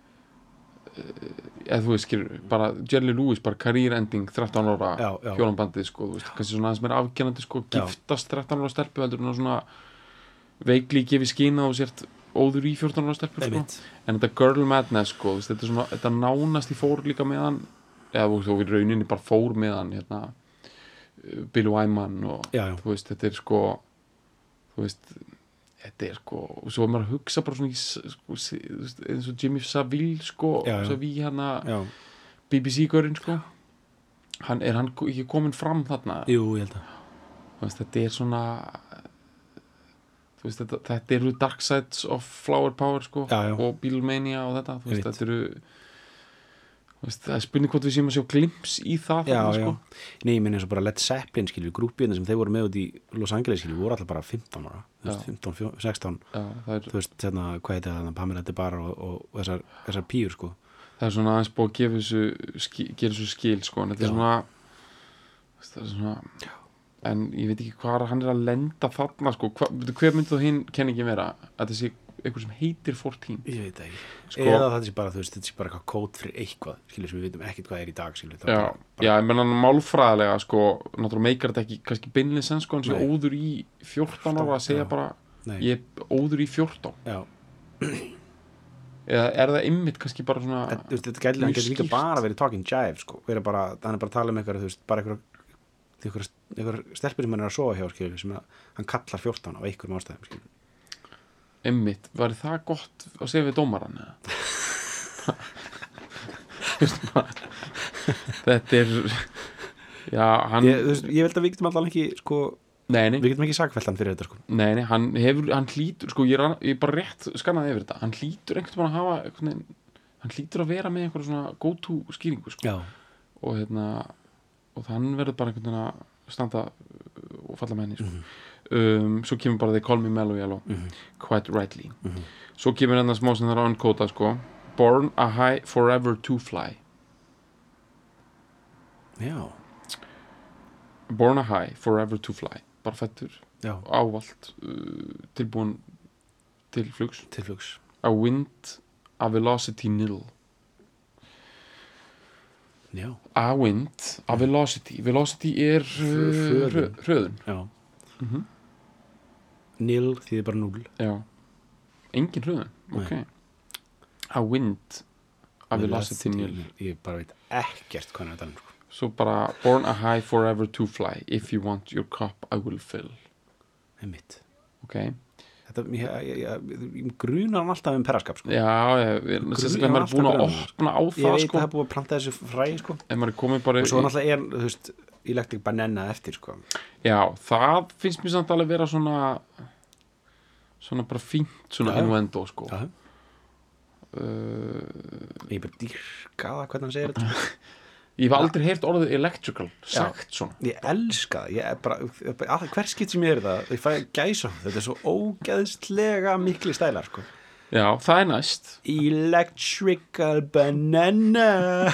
Speaker 1: eða þú veist, skilur, bara Jerry Lewis bara career ending þrettán ára hjónabandið, sko, þú veist, kannski svona aðeins meira afgerandi, sko, giftast þrettán ára stelpu heldur en svona veikli gefið skina og sért óður í fjórtán ára stelpu, sko, en þetta girl madness, sko, þú veist, þetta er svona þetta nánast í fór líka með hann eða þú veist, rauninni bara fór með hann hérna, Bill Wyman og
Speaker 2: já, já.
Speaker 1: þú veist, þetta er sko þú veist þetta er sko, og svo er maður að hugsa bara svona í, sko, eins og Jimmy Savile sko, svo við hérna B B C-görinn sko hann, er hann ekki komin fram þarna?
Speaker 2: Jú, ég held að
Speaker 1: veist, þetta er svona þú veist, þetta, þetta eru Dark Sides of Flower Power sko,
Speaker 2: já, já.
Speaker 1: og Beatlemania og þetta, þú veist, þetta eru veist, það er spurning hvort við séum að sjá glimps í það
Speaker 2: já,
Speaker 1: þarna,
Speaker 2: já.
Speaker 1: sko.
Speaker 2: Nei, ég minn eins og bara Led Zeppelin skilur, grúpina sem þeir voru með út í Los Angeles skilur, voru alltaf bara fimmtán ára þú veist, fimmtán, sextán
Speaker 1: já, það er,
Speaker 2: þú veist, hérna, hvað heitir það, Pamela De Bar og, og, og þessar, þessar píur sko.
Speaker 1: það er svona aðeins búið að gefa þessu skil, gera þessu skil sko, en þetta er svona það er svona já. En ég veit ekki hvað hann er að lenda þarna sko, hva, hver myndi þú hinn kenningin vera að þessi eitthvað sem heitir fjórtán
Speaker 2: ég veit ekki, sko, eða þetta sé bara þú veist, þetta sé bara eitthvað kód fyrir eitthvað skilur sem við veitum ekkert hvað er í dag skilur,
Speaker 1: já, bara, bara... já, ég menna málfræðilega sko, náttúrulega meikar þetta ekki kannski beinlega sen sko, hann sé óður í fjórtán ára að segja já. Bara, Nei. Ég er óður í fjórtán já. Eða er það ymmit kannski bara svona
Speaker 2: þetta, þetta gæti, hann getur líka bara verið talking jive sko, verið bara, hann er bara að tala um eitthvað þú veist, bara eitthvað eitthvað stelpur sem hann er að sofa hjá skilur, sem að, hann kallar fjórtán á einhverjum ástæðum skilur
Speaker 1: Einmitt, var það gott að segja við dómaran þetta er já, hann
Speaker 2: ég, veist, ég veit að við getum alltaf ekki sko,
Speaker 1: nei, nei.
Speaker 2: við getum ekki sagfæltan fyrir þetta sko.
Speaker 1: nei, nei, hann hefur, hann hlýtur sko, ég er, ég er bara rétt skannaði yfir þetta hann hlýtur einhvern veginn að hafa einhvern, hann hlýtur að vera með einhverja svona go to skýringu sko. og hérna og þann verður bara einhvern veginn að standa og falla með henni sko. mm-hmm. Um, svo kemur bara They Call Me Mellow Yellow mm-hmm. Quite Rightly mm-hmm. svo kemur hérna smá sem það er á unkóta sko. Born a High Forever to Fly
Speaker 2: já
Speaker 1: Born a High Forever to Fly bara fættur,
Speaker 2: já.
Speaker 1: Ávalt uh, tilbúin til flugs
Speaker 2: til flugs
Speaker 1: a wind a velocity nil
Speaker 2: já
Speaker 1: a wind a velocity velocity er uh, hröðun hröðun
Speaker 2: já
Speaker 1: mhm
Speaker 2: nil þýðir bara núll
Speaker 1: já, engin hröðun ok, a wind a velocity nil
Speaker 2: ég bara veit ekkert hvað það er sko.
Speaker 1: svo bara born a high forever to fly if you want your cup I will fill
Speaker 2: einmitt
Speaker 1: ok
Speaker 2: þetta, ég, ég, ég, ég grunar hann alltaf um perraskap sko.
Speaker 1: já, ég, ég, ef maður er búin að opna á það
Speaker 2: ég veit
Speaker 1: sko.
Speaker 2: að það er búin að planta þessu fræði sko.
Speaker 1: ef maður er komið bara
Speaker 2: og svo náttúrulega er, þú veist Electric Banana eftir sko.
Speaker 1: já, það finnst mér samt alveg vera svona svona bara fínt svona ja. Innuendo sko.
Speaker 2: ja. uh, ég bara dýrka það hvernig hann segir þetta
Speaker 1: ég hef aldrei heyrt orðið electrical sagt já. Svona
Speaker 2: ég elska það ég er bara, hver skipt sem ég er það ég fæ gæsa, þetta er svo ógeðslega mikli stælar sko.
Speaker 1: já, það er næst
Speaker 2: Electrical Banana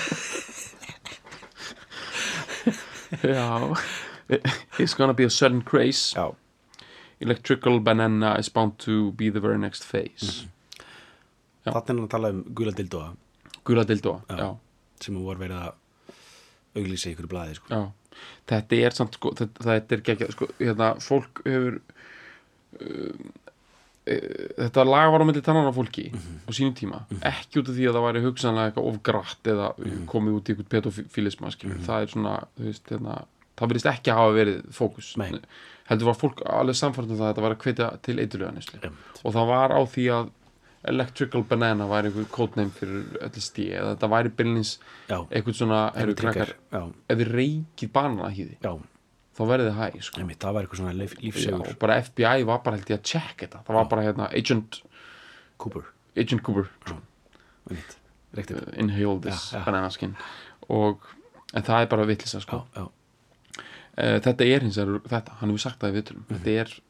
Speaker 1: já it's gonna be a sudden craze
Speaker 2: já.
Speaker 1: Electrical Banana is bound to be the very next phase
Speaker 2: mm. Þannig er hann að tala um gula dildóa
Speaker 1: gula dildóa, já. já
Speaker 2: sem voru verið að auglýsa í ykkur blaði sko.
Speaker 1: já, þetta er samt sko, þetta, þetta er geggjað sko, hérna, fólk hefur uh, uh, þetta lag var á milli tannan á fólki mm-hmm. á sínum tíma, mm-hmm. ekki út af því að það væri hugsanlega eitthvað ofgratt eða mm-hmm. komið út í eitthvað pedofílisma mm-hmm. það er svona, þú veist, hérna það virðist ekki að hafa verið fókus
Speaker 2: Nei.
Speaker 1: heldur var fólk alveg samfært um það að þetta var að hvetja til eiturlyfjaneyslu mm. og það var á því að Electrical Banana væri einhver kódneim fyrir L S D eða þetta væri beinlínis eitthvað svona heru, krakkar, ef þið reykið banana hýði þá verðið þið hæg sko.
Speaker 2: Einmitt, það var eitthvað svona lífsegur
Speaker 1: og bara F B I var bara held ég að checka þetta það var já. Bara hérna Agent
Speaker 2: Cooper,
Speaker 1: Agent Cooper
Speaker 2: Einmitt,
Speaker 1: uh, inhale this já, já. Banana skin og, en það er bara vitlisa sko.
Speaker 2: já, já.
Speaker 1: Uh, þetta er hins vegar þetta, hann hefur sagt það í viðtölum mm-hmm. þetta er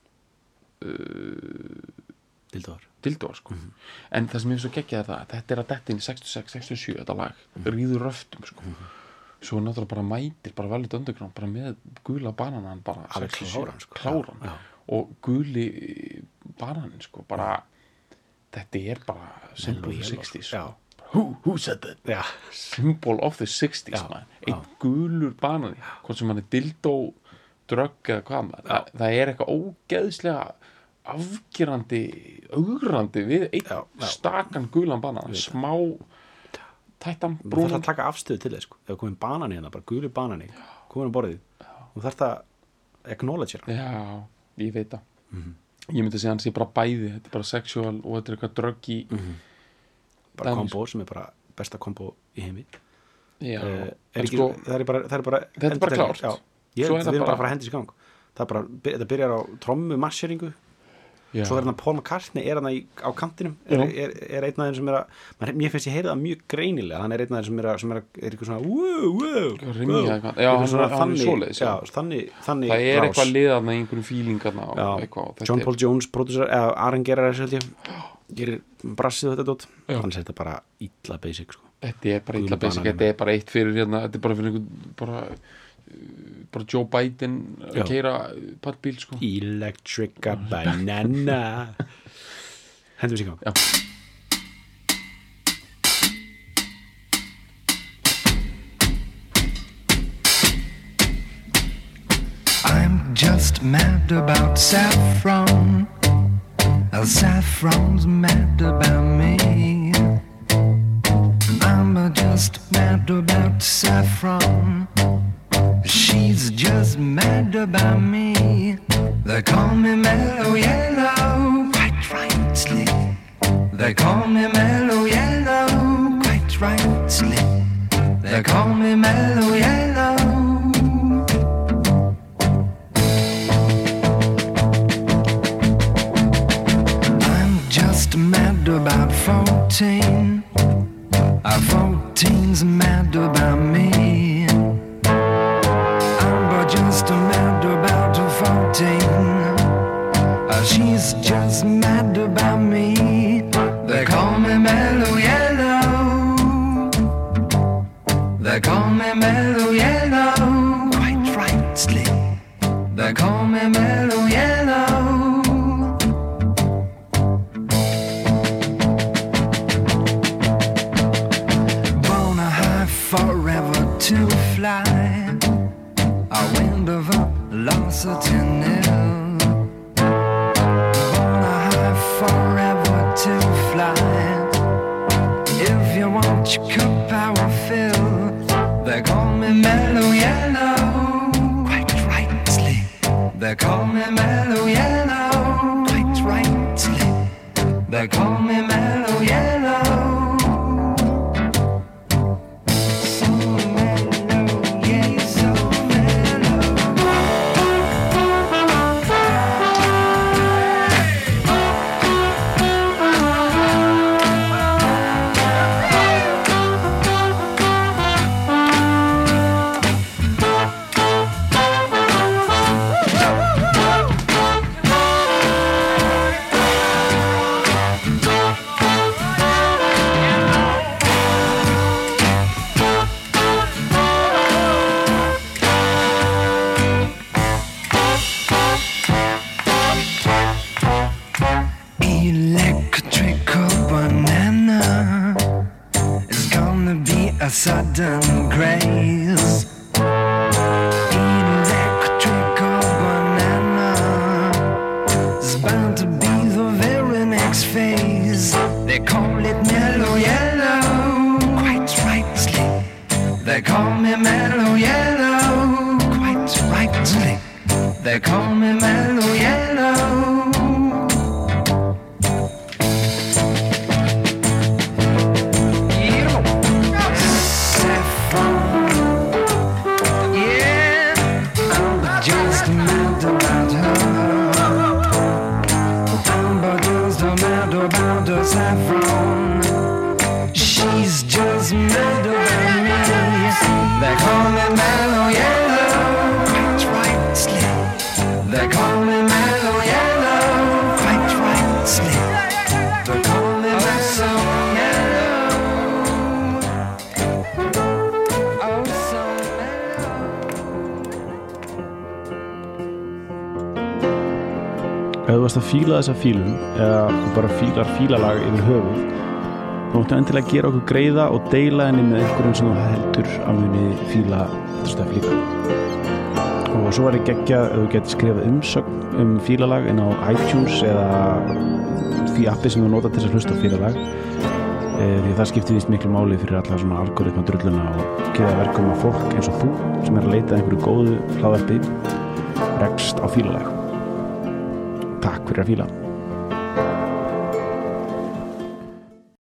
Speaker 1: uh,
Speaker 2: dildóar
Speaker 1: dildóar sko mm-hmm. en það sem ég svo geggjað er það þetta er að detta inn í sextíu og sex sextíu og sjö þetta lag mm-hmm. ríður röftum sko mm-hmm. svo náttúrulega bara mætir bara velit underground bara með gula bananan bara sextíu og sjö
Speaker 2: sko.
Speaker 1: kláran
Speaker 2: já, já.
Speaker 1: og guli bananin sko bara þetta er bara symbol of the sixties sko. who, who said that
Speaker 2: já.
Speaker 1: symbol of the sixties einn gulur banani hvort sem hann er dildó drögg eða hvað maður Þa, það er eitthvað ógeðslega afgerandi augrandi við einn já, já. Stakan gulan banan smá tættan brún
Speaker 2: þú þarf að taka afstöðu til þess sko. ef komin banani hérna, bara gulur banani komin á borðið þú þarf að acknowledge hérna
Speaker 1: já, ég veit það
Speaker 2: mm-hmm.
Speaker 1: ég myndi segja hans ég bara bæði þetta er bara sexual og þetta er eitthvað drögg í
Speaker 2: mm-hmm. bara kombo sem er bara besta kombo í heimi
Speaker 1: já,
Speaker 2: uh, er ekki,
Speaker 1: sko,
Speaker 2: það er bara, það er bara
Speaker 1: þetta er bara klárt
Speaker 2: já, ég, það er bara að fara að hendis í gang það er bara, þetta byrjar á trommu marsjeringu
Speaker 1: Já.
Speaker 2: Svo er hann Paul McCartney er hann á kantinum er, er, er einn af þeim sem er að man, mér finnst ég heyra það mjög greinilega hann er einn af þeim sem er, að, sem er, að, er eitthvað svona wow, wow,
Speaker 1: Rimja,
Speaker 2: wow.
Speaker 1: já, hann,
Speaker 2: svona,
Speaker 1: hann
Speaker 2: þannig,
Speaker 1: er svoleiðis
Speaker 2: já, þannig, þannig
Speaker 1: það er
Speaker 2: rás.
Speaker 1: eitthvað liðað með einhverjum fílingarna og eitthvað
Speaker 2: John Paul Jones, producer, eða arrangerar þessu held ég gerir brassið og þetta dót þannig að þetta bara illa basic sko.
Speaker 1: Þetta er bara illa basic, þetta er bara eitt fyrir hérna, þetta er bara fyrir einhvern bara bara Joe Biden að keyra pallbíl sko.
Speaker 2: Electrica banana hendum við sér á
Speaker 3: I'm just mad about saffron Saffron's mad about me I'm just mad about saffron She's just mad about me They call me Mellow Yellow Quite rightly They call me Mellow Yellow Quite rightly They call me Mellow Yellow I'm just mad about fourteen Our fourteen's mad about me just mad about fourteen uh, She's just mad about me They call me Mellow Yellow They call me Mellow Yellow Quite rightly They call me Mellow Yellow Born a high forever to fly A wind of velocity nil Born a high forever to fly If you want your cup I will fill They call me Mellow Yellow Quite rightly They call me Mellow Yellow Quite rightly They call me Mellow Yellow A sudden grace Electrical banana Is bound to be the very next phase They call it Mellow Yellow Quite rightly They call me Mellow Yellow Quite rightly They call me Mellow Yellow Saffron She's just mad about me They call me Mellow Yellow Quite rightly They call me Mellow Yellow Quite rightly They call me Mellow Yellow Oh so
Speaker 2: Ef þú varst að fíla þessa fílun eða þú bara fílar fílalag yfir höfuð þá máttu endilega gera okkur greiða og deila henni með einhverjum sem þú heldur að muni fíla þetta stöf líka og svo var ég geggjað ef þú getur skrifað umsögn um fílalag inn á iTunes eða því appi sem þú nota til að hlusta á fílalag e, því það skiptir víst miklu máli fyrir alla svona algoritma drulluna og gera verkum að fólk eins og þú sem er að leita einhverju góðu hlaðvarpi rekst á fílalag Takk fyrir að fíla